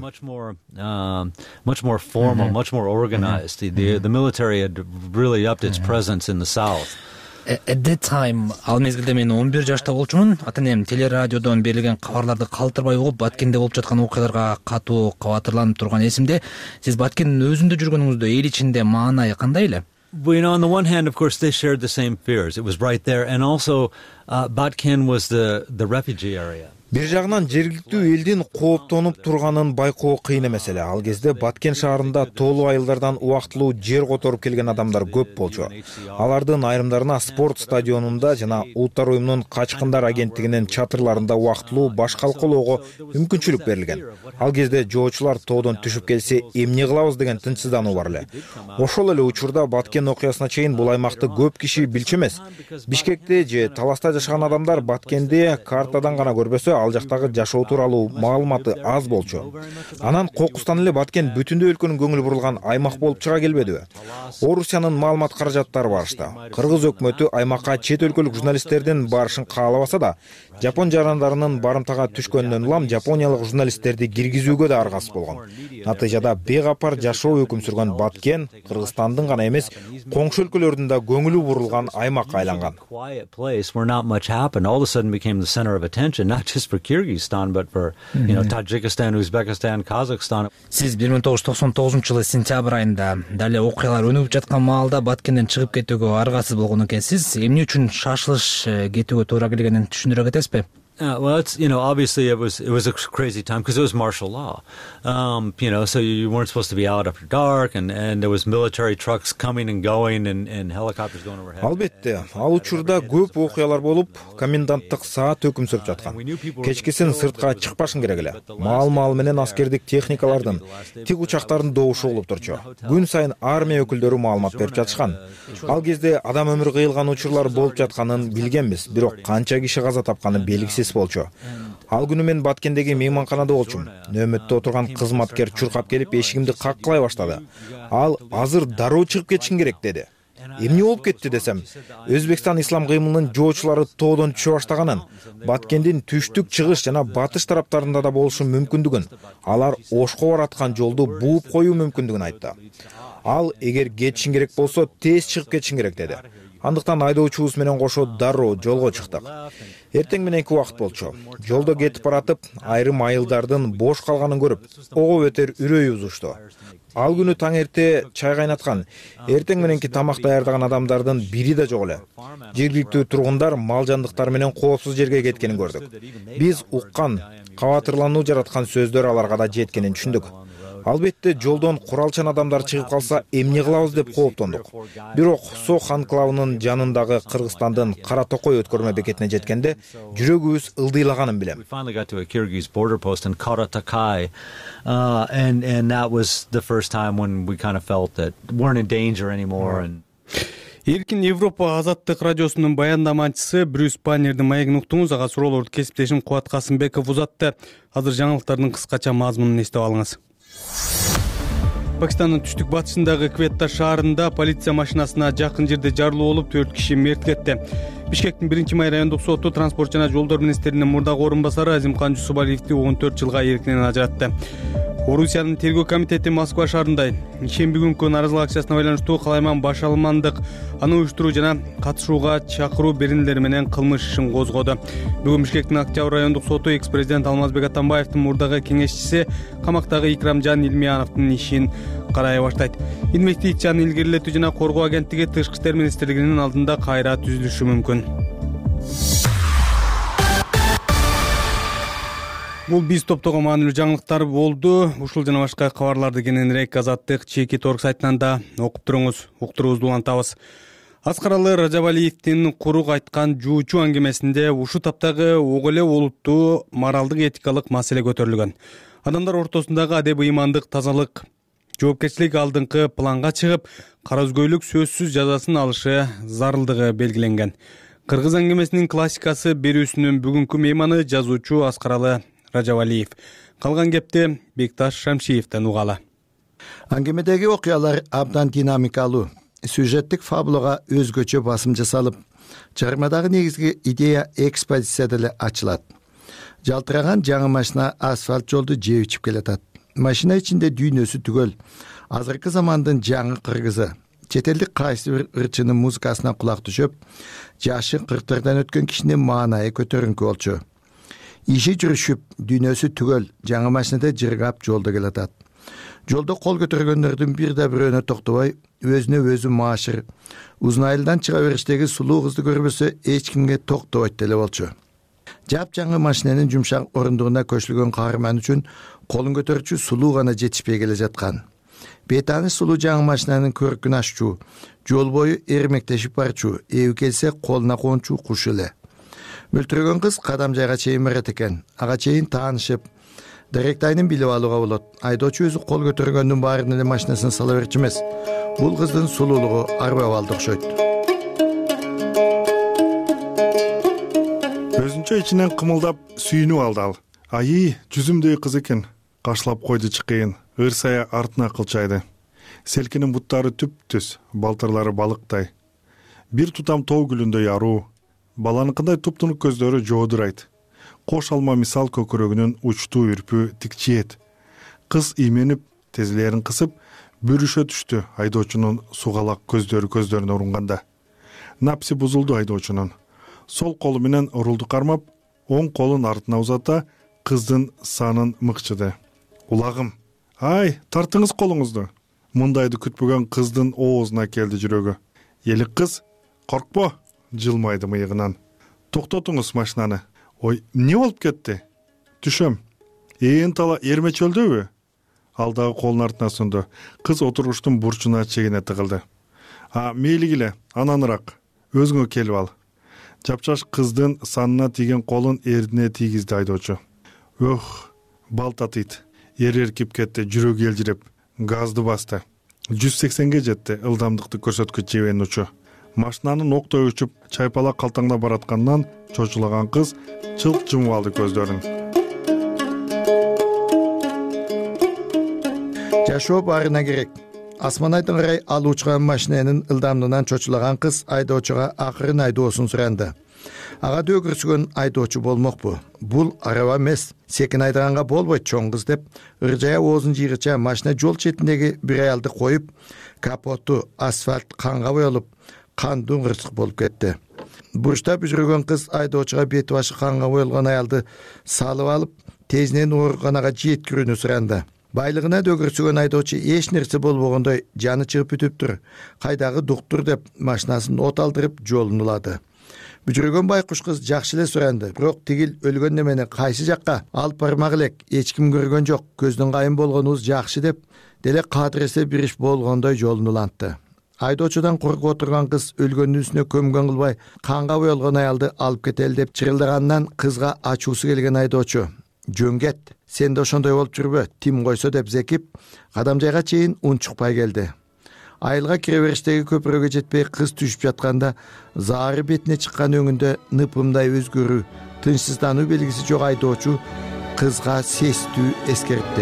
Much more formal, much more organized. The military had really upped its presence in the south. At that time, ал мезгилде мен 11 жашта болчумун. Ата-энем телерадиодон берилген кабарларды калтырбай угуп, Баткенде болуп жаткан окуяларга катуу кабатырланып турган эсимде. Сиз Баткендин өзүндө жүргөнүңүздө эл ичинде маанай кандай эле? On the one hand, of course, they shared the same fears. It was right there, and also Batken was the refugee area. Бир жагынан жергиликтүү элдин кооптонуп турганын байкоо кыйын эмес эле. Ал кезде Баткен шаарында тоолуу айылдардан убактылуу жер которуп келген адамдар көп болчу. Алардын айрымдарына спорт стадионунда жана Улуттар уюмунун качкындар агенттигинин чатырларында убактылуу баш калкалоого мүмкүнчүлүк берилген. Ал кезде жоочулар тоодон түшүп келсе эмне кылабыз деген тынчсыздануу бар эле. Ошол эле учурда Баткен окуясына чейин бул аймакты көп киши билчү эмес. Бишкекте же Таласта жашаган адамдар Баткенди картадан гана көрбөсө, ал жактагы жашоо тууралуу маалыматы аз болчу. Анан кокустан эле Баткен бүтүндөй өлкөнүн көңүлү бурулган аймак болуп чыга келбедиби? Орусиянын маалымат каражаттары барышты. Кыргыз өкмөтү аймакка чет өлкөлүк журналисттердин барышын каалабаса да, Жапон жарандарынын барымтага түшкөнүнөн улам жапониялык журналисттерди киргизүүгө да аргасыз болгон. Натыйжада бегапар жашоо өкүм сүргөн Баткен Кыргызстандын гана эмес, коңшу өлкөлөрдүн да көңүлү бурулган аймакка айланган. For Kyrgyzstan, but for Tajikistan, Uzbekistan, Kazakhstan. Сиз 1999-жылы сентябрь айында дале окуялар өнүгүп жаткан маалда Баткенден чыгып кетүүгө аргасыз болгон экенсиз. Эмне үчүн шашылыш кетүүгө туура келгенин түшүндүрө кетесизби? Well, it's, obviously it was a crazy time because it was martial law. So you weren't supposed to be out after dark, and there was military trucks coming and going, and helicopters going overhead. Албетте, ал учурда көп окуялар болуп, коменданттык саат өкүм сүрүп жаткан. Кечкисин сыртка чыкпашың керек эле. Маал менен аскердик техникалардын, тик учактардын добушу болуп турчу. Күн сайын армия өкүлдөрү маалымат берип жатышкан. Ал кезде адам өмүрү кыйылган учурлар болуп жатканын билгенбиз, бирок канча киши каза тапканы белгисиз болчу. Ал күнү мен Баткендеги мейманканада болчумун. Нөөмөттө отурган кызматкер чуркап келип эшигимди каккылай баштады. Ал азыр дароо чыгып кетишиң керек деди. Эмне болуп кетти десем, Өзбекстан ислам кыймылынын жоочулары тоодон түшө баштаганын, Баткендин түштүк, чыгыш жана батыш тараптарында да болушу мүмкүндүгүн, алар Ошко бараткан жолду бууп коюу мүмкүндүгүн айтты. Ал эгер кетишиң керек болсо, тез чыгып кетишиң керек деди. Андыктан айдоочубуз менен кошо дароо жолго чыктык. Эртең мененки убакыт болчу. Жолдо кетип баратып, айрым айылдардын бош калганын көрүп, ого бетер үрөй бузушту. Ал күнү таң эрте чай кайнаткан, эртең мененки тамак даярдаган адамдардын бири да жок эле. Жергиликтүү тургундар мал жандыктар менен коопсуз жерге кеткенин көрдүк. Биз уккан, кабатырлануу жараткан сөздөр аларга да жеткенин түшүндүк. Албетте, жолдон куралчан адамдар чыгып калса, эмне кылабыз деп кооптондук. Бирок Сох анклавынын жанындагы Кыргызстандын Кара Токой өткөрмө бекетине жеткенде, жүрөгүбүз ылдыйлаганын билем. We finally got to a Kyrgyz border post in Karatakai, and that was the first time when we kind of felt that we weren't in danger anymore. Эркин Европа азаттык радиосунун баяндамачысы Брюс Баннердин маегин уктуңуз. Ага суроолорду кесиптешим Кубат Касымбеков узатты. Азыр жаңылыктардын кыскача мазмунун эстеп алыңыз. Пакистандын түштүк батышындагы Кветта шаарында полиция машинасына жакын жерде жарылуу болуп 4 киши мерт кетти. Бишкектин 1-май райондук соту транспорт жана жолдор министринин мурдагы орун басары Азимкан Жусубалиевди 14 жылга эркинен ажыратты. Орусиянын тергөө комитети Москва шаарында ишемби күнкү нааразылык акциясына байланыштуу калайман баш алмандык, аны уюштуруу жана катышууга чакыруу беренелери менен кылмыш ишин козгоду. Бүгүн Бишкектин Октябрь райондук соту экс-президент Алмазбек Атамбаевдин мурдагы кеңешчиси камактагы Икрамжан Илмияновдун ишин карай баштайт. Инвестицияны илгерилетүү жана коргоо агенттиги Тышкы иштер министрлигинин алдында кайра түзүлүшү мүмкүн. Бул биз топтогон маанилүү жаңылыктар болду. Ушул жана башка кабарларды кененирээк Азаттык чеки торг сайтынан да окуп туруңуз. Уктуруубузду улантабыз. Аскаралы Ражабалиевдин курук айткан жуучу аңгемесинде ушу таптагы ого эле олуттуу моралдык этикалык маселе көтөрүлгөн. Адамдар ортосундагы адеп-ыймандык, тазалык, жоопкерчилик алдыңкы планга чыгып, караөзгөйлүк сөзсүз жазасын алышы зарылдыгы белгиленген. Кыргыз аңгемесинин классикасы берүүсүнүн бүгүнкү мейманы жазуучу Аскаралы Ражабалиев. Калган кепти Бекташ Шамшиевден угалы. Аңгемедеги окуялар абдан динамикалуу, сюжеттик фабулага өзгөчө басым жасалып, чыгармадагы негизги идея экспозицияда эле ачылат. Жалтыраган жаңы машина асфальт жолду жебичип келатат. Машина ичинде дүйнөсү түгөл. Азыркы замандын жаңы кыргызы. Чет элдик кайсы бир ырчынын музыкасына кулак түшөп, жашы 40-тардан өткөн кишинин маанайы көтөрүңкү болчу. Иши жүрүшүп, дүйнөсү түгөл, жаңы машинада жыргап жолдо келатат. Жолдо кол көтөргөндөрдүн бир да бирөөнө токтобой, өзүнө өзү маашыр, узун айылдан чыга бериштеги сулуу кызды көрбөсө эч кимге токтобойт деле болчу. Жап жаңы машинанын жумшак орундугуна көчүлгөн каарман үчүн колун көтөрчү сулуу гана жетишпей келе жаткан. Бетаныш сулуу жаңы машинанын көркүн аччу, жол бою эрмектешип барчу, эби келсе колуна кончу куш эле. Мөлтүрөгөн кыз кадам жайга чейин барат экен. Ага чейин таанышып, даректайнын билип алууга болот. Айдоочу өзү кол көтөргөндүн баарын эле машинасын сала берчү эмес. Бул кыздын сулуулугу арбабалды окшойт. Өзүнчө ичинен кымылдап сүйүнүп алды ал. Айы, жүзүмдөй кыз экен. Кашлап койду чыкыйын. Ырсая артына кылчайды. Селкинин буттары түп-түз, балтырлары балыктай. Бир тутам тоо гүлүндөй аруу. Баланыкындай туптунук көздөрү жоодурайт. Кош алма мисал көкүрөгүнүн учтуу үрпү тикчиет. Кыз ийменип, тезлерин кысып, бүрүшө түштү айдоочунун сугалак көздөрүнө урунганда. Напси бузулду айдоочунун. Сол колу менен рулду кармап, оң колун артына узата, кыздын санын мыкчыды. Улагым, ай, тартыңыз колуңузду. Мындайды күтпөгөн кыздын оозуна келди жүрөгү. Элик кыз, коркпо, жылмайды мыйыгынан. Токтотуңуз машинаны. ой, эмне болуп кетти? Түшөм. Тала эрме чөлдөбү? Ал дагы колун артына сунду. Кыз отургучтун бурчуна чегине тыгылды. Мейли келе, ананыраак, өзүңө келип ал. Жапчаш кыздын санына тийген колун эрдине тийгизди айдоочу. Ох, бал татыйт. Эркип кетти, жүрөгү элжиреп, газды басты. 180ге жетти ылдамдыкты көрсөткүч жебенин учу. Машинанын октой учуп, чайпала калтаңдап бараткандан чочулаган кыз чылт жумуп алды көздөрүн. Жашоо барына керек. Асманайдын ырай алып учкан машинанын ылдамдыгынан чочулаган кыз айдоочуга акырын айдоосун суранды. Ага дөгүрсүгөн айдоочу болмокпу? Бул араба эмес, секин айдаганга болбойт чоң кыз деп, ыржая оозун жыйгыча машина жол четиндеги бир аялды коюп, капоту асфальт канга боелуп, кандуу кырсык болуп кетти. Бурчта бүжүргөн кыз айдоочуга бети башы канга боелгон аялды салып алып, тезинен ооруканага жеткирүүнү суранды. Байлыгына дөгүрсүгөн айдоочу эч нерсе болбогондой жаны чыгып бүтүптүр. Кайдагы доктур деп машинасын от алдырып жолун улады. Бүжүргөн байкуш кыз жакшы эле суранды, бирок тигил өлгөн немени кайсы жакка алып бармак элек, эч ким көргөн жок, көздөн кайын болгонубуз жакшы деп, деле кадыресе бир иш болгондой жолун улантты. Айдоочудан коркуп отурган кыз өлгөндүн үстүнө көмгөн кылбай, канга боелгон аялды алып кетели деп чырылдагандан кызга ачуусу келген айдоочу: "Жөн кет, сен да ошондой болуп жүрбө, тим койсо" деп зекип, кадамжайга чейин унчукпай келди. Айылга кире бериштеги көпүрөгө жетпей кыз түшүп жатканда заары бетине чыккан өңүндө ныпымдай өзгөрүү, тынчсыздануу белгиси жок айдоочу кызга сестүү эскертти.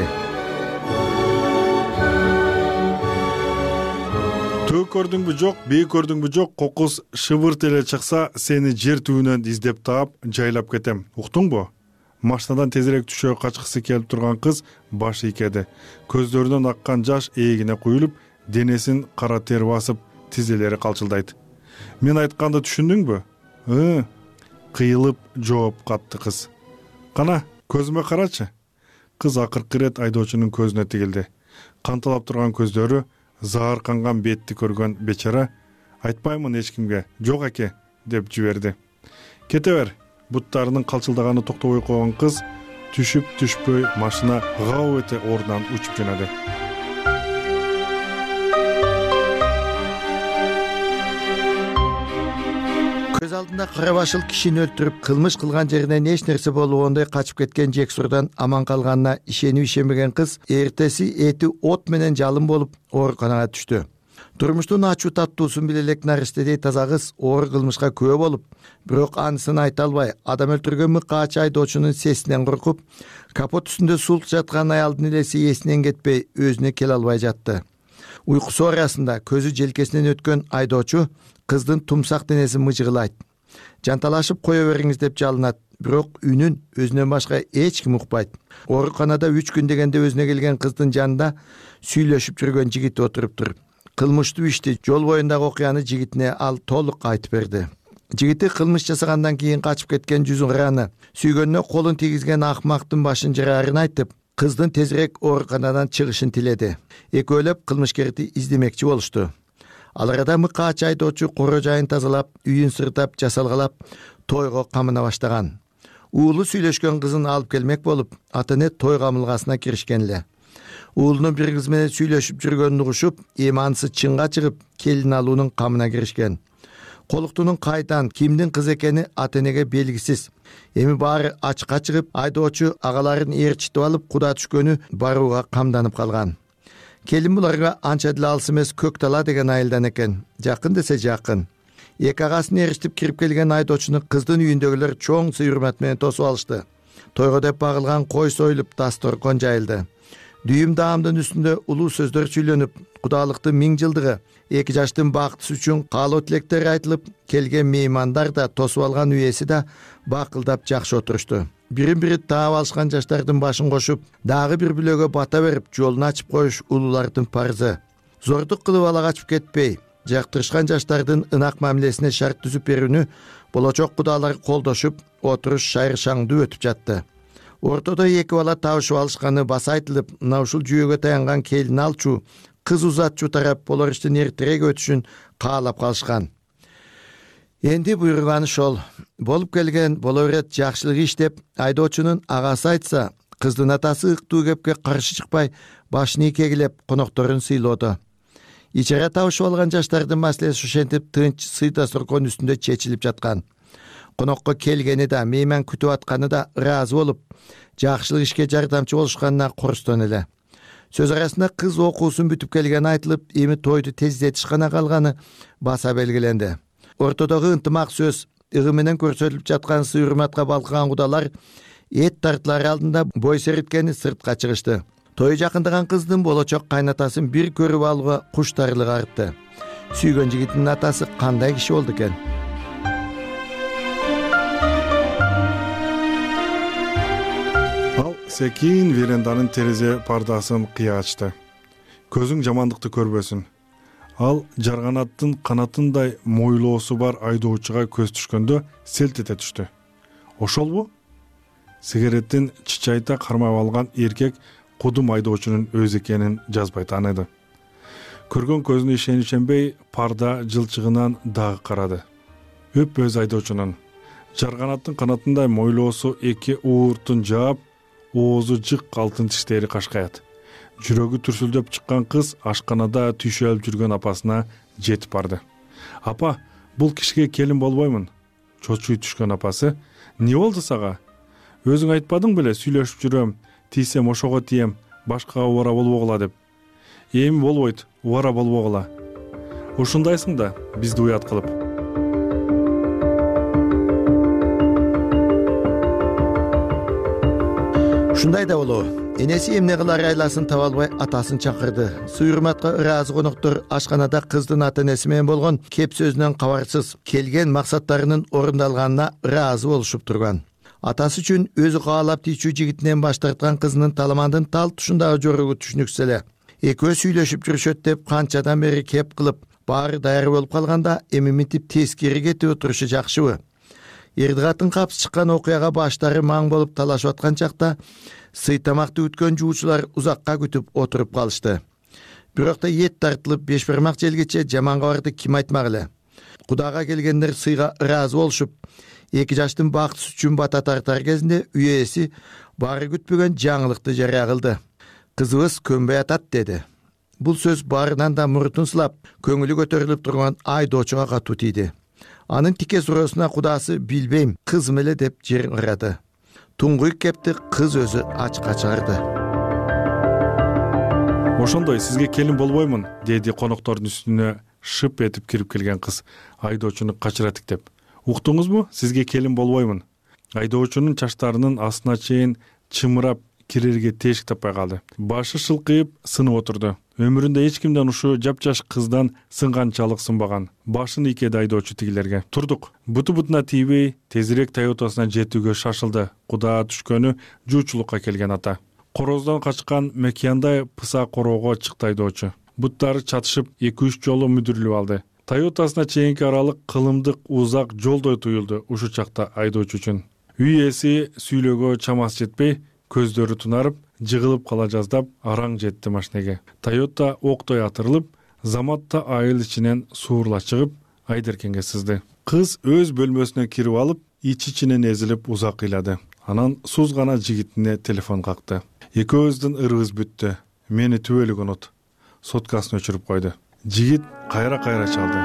Төө көрдүңбү жок, бей көрдүңбү жок, кокус шыбырт эле чыкса, сени жер түбүнөн издеп таап, жайлап кетем. Уктуңбу? Машинадан тезирээк түшө качкысы келип турган кыз баш ийкеди. Көздөрүнөн аккан жаш ээлине куюлуп, денесин кара тер басып, тизелери калчылдайт. Мен айтканды түшүндүңбү? Кыйылып жооп катты кыз. Кана, көзүмө карачы. Кыз акыркы ирет айдоочунун көзүнө тигилди. Канталап турган көздөрү, заарканган бетти көргөн бечара: "Айтпаймын эч кимге, жок аке" деп жиберди. Кете бер. Буттарынын калчылдаганы токтобой койгон кыз түшүп түшпөй машина гау эте ордунан учуп жөнөдү. Көз алдында кара башыл кишини өлтүрүп, кылмыш кылган жеринен эч нерсе болбогондой качып кеткен Жексурдан аман калганына ишенип ишенбеген кыз эртеси эти от менен жалын болуп ооруканага түштү. Турмуштун ачуу таттуусун биле элек наристедей таза кыз оор кылмышка күбө болуп, бирок анысын айта албай, адам өлтүргөн мыкаачы айдоочунун сесинен коркуп, капот үстүндө султ жаткан аялдын элеси эсинен кетпей, өзүнө келе албай жатты. Уйкусу арасында көзү желкесинен өткөн айдоочу кыздын тумсак денесин мыжыгылайт. Жанталашып кое бериңиз деп жалынат, бирок үнүн өзүнөн башка эч ким укпайт. Ооруканада 3 күн дегенде өзүнө келген кыздын жанында сүйлөшүп жүргөн жигит отуруптур. Кылмыштуу ишти, жол боюндагы окуяны жигитине ал толук айтып берди. Жигити кылмыш жасагандан кийин качып кеткен жүзүн кыраны, сүйгөнүнө колун тийгизген акмактын башын жарарын айтып, кыздын тезирээк ооруканадан чыгышын тиледи. Экөөлөп кылмышкерди издемекчи болушту. Ал арада мыкаачы айдоочу коро жайын тазалап, үйүн сыртап, жасалгалап, тойго камына баштаган. Уулу сүйлөшкөн кызын алып келмек болуп, ата-эне той камылгасына киришкен эле. Уулунун бир кыз менен сүйлөшүп жүргөнүн угушуп, эманысы чынга чыгып, келин алуунун камына киришкен. Колуктунун кайдан, кимдин кыз экени ата-энеге белгисиз. Эми баары ачыкка чыгып, айдоочу агаларын ээрчитип алып, куда түшкөнү барууга камданып калган. Келин буларга анча деле алыс эмес Көк Тала деген айылдан экен. Жакын десе жакын. Эки агасын ээрчитип кирип келген айдоочуну кыздын үйүндөгүлөр чоң сый-урмат менен тосуп алышты. Тойго деп багылган кой союлуп, дасторкон жайылды. Дүйүм даамдын үстүндө улуу сөздөр сүйлөнүп, кудалыктын 1000 жылдыгы, эки жаштын бактысы үчүн каалоо тилектер айтылып, келген меймандар да, тосуп алган үйеси да бакылдап жакшы отурушту. Бирин-бири таап алышкан жаштардын башын кошуп, дагы бир бүлөгө бата берип, жолун ачып коюш улуулардын парзы. Зордук кылып ала качып кетпей, жактырышкан жаштардын ынак мамилесине шарт түзүп берүүнү болочок кудалар колдошуп, отуруш шайыр-шаңдуу өтүп жатты. Ортодо эки бала табышып алышканы баса айтылып, мына ушул жүйөгө таянган келин алчу, кыз узатчу тарап болор иштин эртерээк өтүшүн каалап калышкан. Энди буйруган ошол. Болуп келген боло берет, жакшылык иш деп айдоочунун агасы айтса, кыздын атасы ыктуу кепке каршы чыкпай башын ийкегилеп конокторун сыйлоодо. Ичара табышып алган жаштардын маселеси ошентип тынч сый дасторкон үстүндө чечилип жаткан. Конокко келгени да, мейман күтүп атканы да ыраазы болуп, жакшылык ишке жардамчы болушканына корустон эле. Сөз арасында кыз окуусун бүтүп келгени айтылып, эми тойду тездетиш гана калганы баса белгиленди. Ортодогу ынтымак сөз ыгы менен көрсөтүлүп жаткан сый урматка балкыган кудалар эт тартылар алдында бой сериткени сыртка чыгышты. Той жакындаган кыздын болочок кайнатасын бир көрүп алууга куштарлык арытты. Сүйгөн жигиттин атасы кандай киши болду экен? Ал секин веранданын терезе пардасын кыя ачты. Көзүң жамандыкты көрбөсүн. Ал жарганаттын канатындай мойлоосу бар айдоочуга көз түшкөндө селт эте түштү. Ошолбу? Сигареттин чычайта кармап алган эркек кудум айдоочунун өзү экенин жазбай тааныды. Көргөн көзүнө ишенбей парда жылчыгынан дагы карады. Өз айдоочунун жарганаттын канатындай мойлоосу эки ууртун жаап, оозу жык алтын тиштери кашкаят. Жүрөгү түрсүлдөп чыккан кыз ашканада түйшөлүп жүргөн апасына жетип барды. Апа, бул кишиге келин болбоймун. Чочуй түшкөн апасы, не болду сага? Өзүң айтпадың беле, сүйлөшүп жүрөм, тийсем ошого тием, башкага убара болбогула деп. Эми болбойт, убара болбогула. Ушундайсың да, бизди уят кылып. Ушундай да болобу. Энеси эмне кылар айласын таба албай атасын чакырды. Сый урматка ыраазы коноктор ашканада кыздын ата-энеси менен болгон кеп сөзүнөн кабарсыз, келген максаттарынын орундалганына ыраазы болушуп турган. Атасы үчүн өзү каалап тийчүү жигитинен баш тарткан кызынын таламандын тал тушундагы жорогу түшүнүксүз эле. Экөө сүйлөшүп жүрүшөт деп канчадан бери кеп кылып, баары даяр болуп калганда эми мынтип тескери кетип отурушу жакшыбы? Эрдигатын капсы чыккан окуяга баштары маң болуп талашып аткан чакта сый тамакты үткөн жуучулар узакка күтүп отуруп калышты. Бирок да эт тартылып беш бармак желгече жаман кабарды ким айтмак эле. Кудага келгендер сыйга ыраазы болушуп, эки жаштын бактысы үчүн бата тартар кезинде үй ээси баары күтпөгөн жаңылыкты жарыя кылды. Кызыбыз көнбөй атат деди. Бул сөз баарынан да мурутун сылап, көңүлү көтөрүлүп турган айдоочуга катуу тийди. Анын тике суроосуна кудасы билбейм, кызым эле деп жер ырады. Туңгуй кепти кыз өзү ачка чыгарды. Ошондой сизге келин болбоймун, деди коноктордун үстүнө шып этип кирип келген кыз айдоочуну качыра тиктеп. Уктуңузбу? Сизге келин болбоймун. Айдоочунун чачтарынын астына чейин чымырап кирерге тешик таппай калды. Башы шылкыйып сынып отурду. Өмүрүндө эч кимден ушу жапжаш кыздан сынганчалык сынбаган. Башын ийкеди айдоочу тигилерге. Турдук. Буту-бутуна тийбей, тезирээк Тойотасына жетүүгө шашылды. Куда түшкөнү жуучулукка келген ата. Короздан качкан мекияандай пыса короого чыкты айдоочу. Буттары чатышып 2-3 жолу мүдүрүлүп алды. Тойотасына чейинки аралык кылымдык узак жолдой туюлду ушул чакта айдоочу үчүн. Үй ээси сүйлөөгө чамасы жетпей, көздөрү тунарып, жыгылып кала жаздап араң жетти машинеге. Тойота октой атырылып, заматта айыл ичинен суурула чыгып, айдеркенге сызды. Кыз өз бөлмөсүнө кирип алып, ич-ичинен эзилип узак ыйлады. Анан суз гана жигитине телефон какты. Экөөбүздүн ырыбыз бүттү. Мени түбөлүк унут. Соткасын өчүрүп койду. Жигит кайра чалды.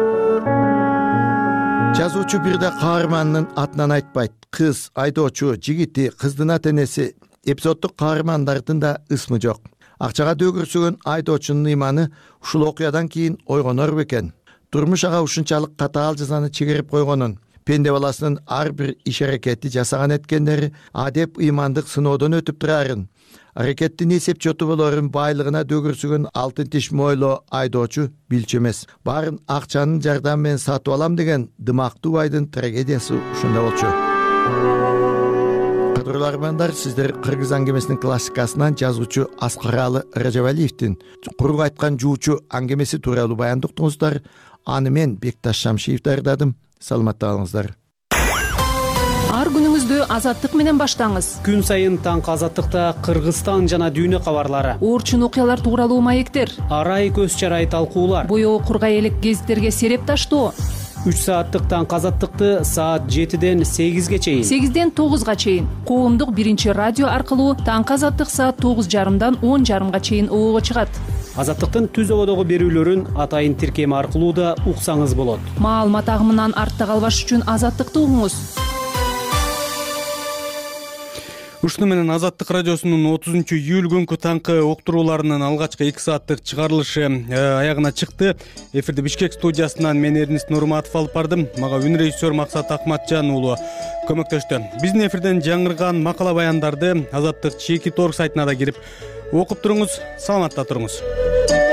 Жазуучу бирде каармандын атынан айтпайт. Кыз, айдоочу, жигити, кыздын ата-энеси, эпизоддук каармандардын да ысмы жок. Акчага дөгүрсөгөн айдоочунун ыйманы ушул окуядан кийин ойгонор бекен. Турмуш ага ушунчалык катаал жазаны чегерип койгонун, пенде баласынын ар бир иш аракети жасаган эткендери адеп ыймандык сыноодон өтүп турарын, аракеттин эсепчоту болорун байлыгына дөгүрсөгөн алтын тиш мойло айдоочу билчү эмес. Баарын акчанын жардамы менен сатып алам деген дымактуу байдын трагедиясы ушунда болчу. Кадырлуу армандар, сиздер Кыргыз аңгемесинин классикасынан жазуучу Аскаралы Ражабалиевдин курук айткан жуучу аңгемеси тууралуу баянды уктуңуздар. Аны мен Бекташ Шамшиев даярдадым. Саламатта болуңуздар. Ар күнүңүздү азаттык менен баштаңыз. Күн сайын таңкы азаттыкта Кыргызстан жана дүйнө кабарлары, Орчун окуялар тууралуу маектер, арай көз чарай талкуулар, боёо кургай элек гезиттерге сереп таштоо, 3 сааттык таңкы азаттыкты саат 7ден 8ге чейин, 8ден 9га чейин коомдук биринчи радио аркылуу таңкы азаттык саат 9:30 10:30 чейин угууга чыгат. Азаттыктын түз ободогу берүүлөрүн атайын тиркеми аркылуу да уксаңыз болот. Маалымат агымынан артта калбаш үчүн азаттыкты угуңуз. Ушуну менен Азаттык радиосунун 30-июль күнкү таңкы уктурууларынын алгачкы 2 сааттык чыгарылышы аягына чыкты. Эфирди Бишкек студиясынан мен Эрнис Нурматов алып бардым. Мага үн режиссер Максат Акматжан уулу көмөктөштү. Биздин эфирден жаңырган макала баяндарды Азаттык чеки торг сайтына да кирип окуп туруңуз. Саламатта туруңуз.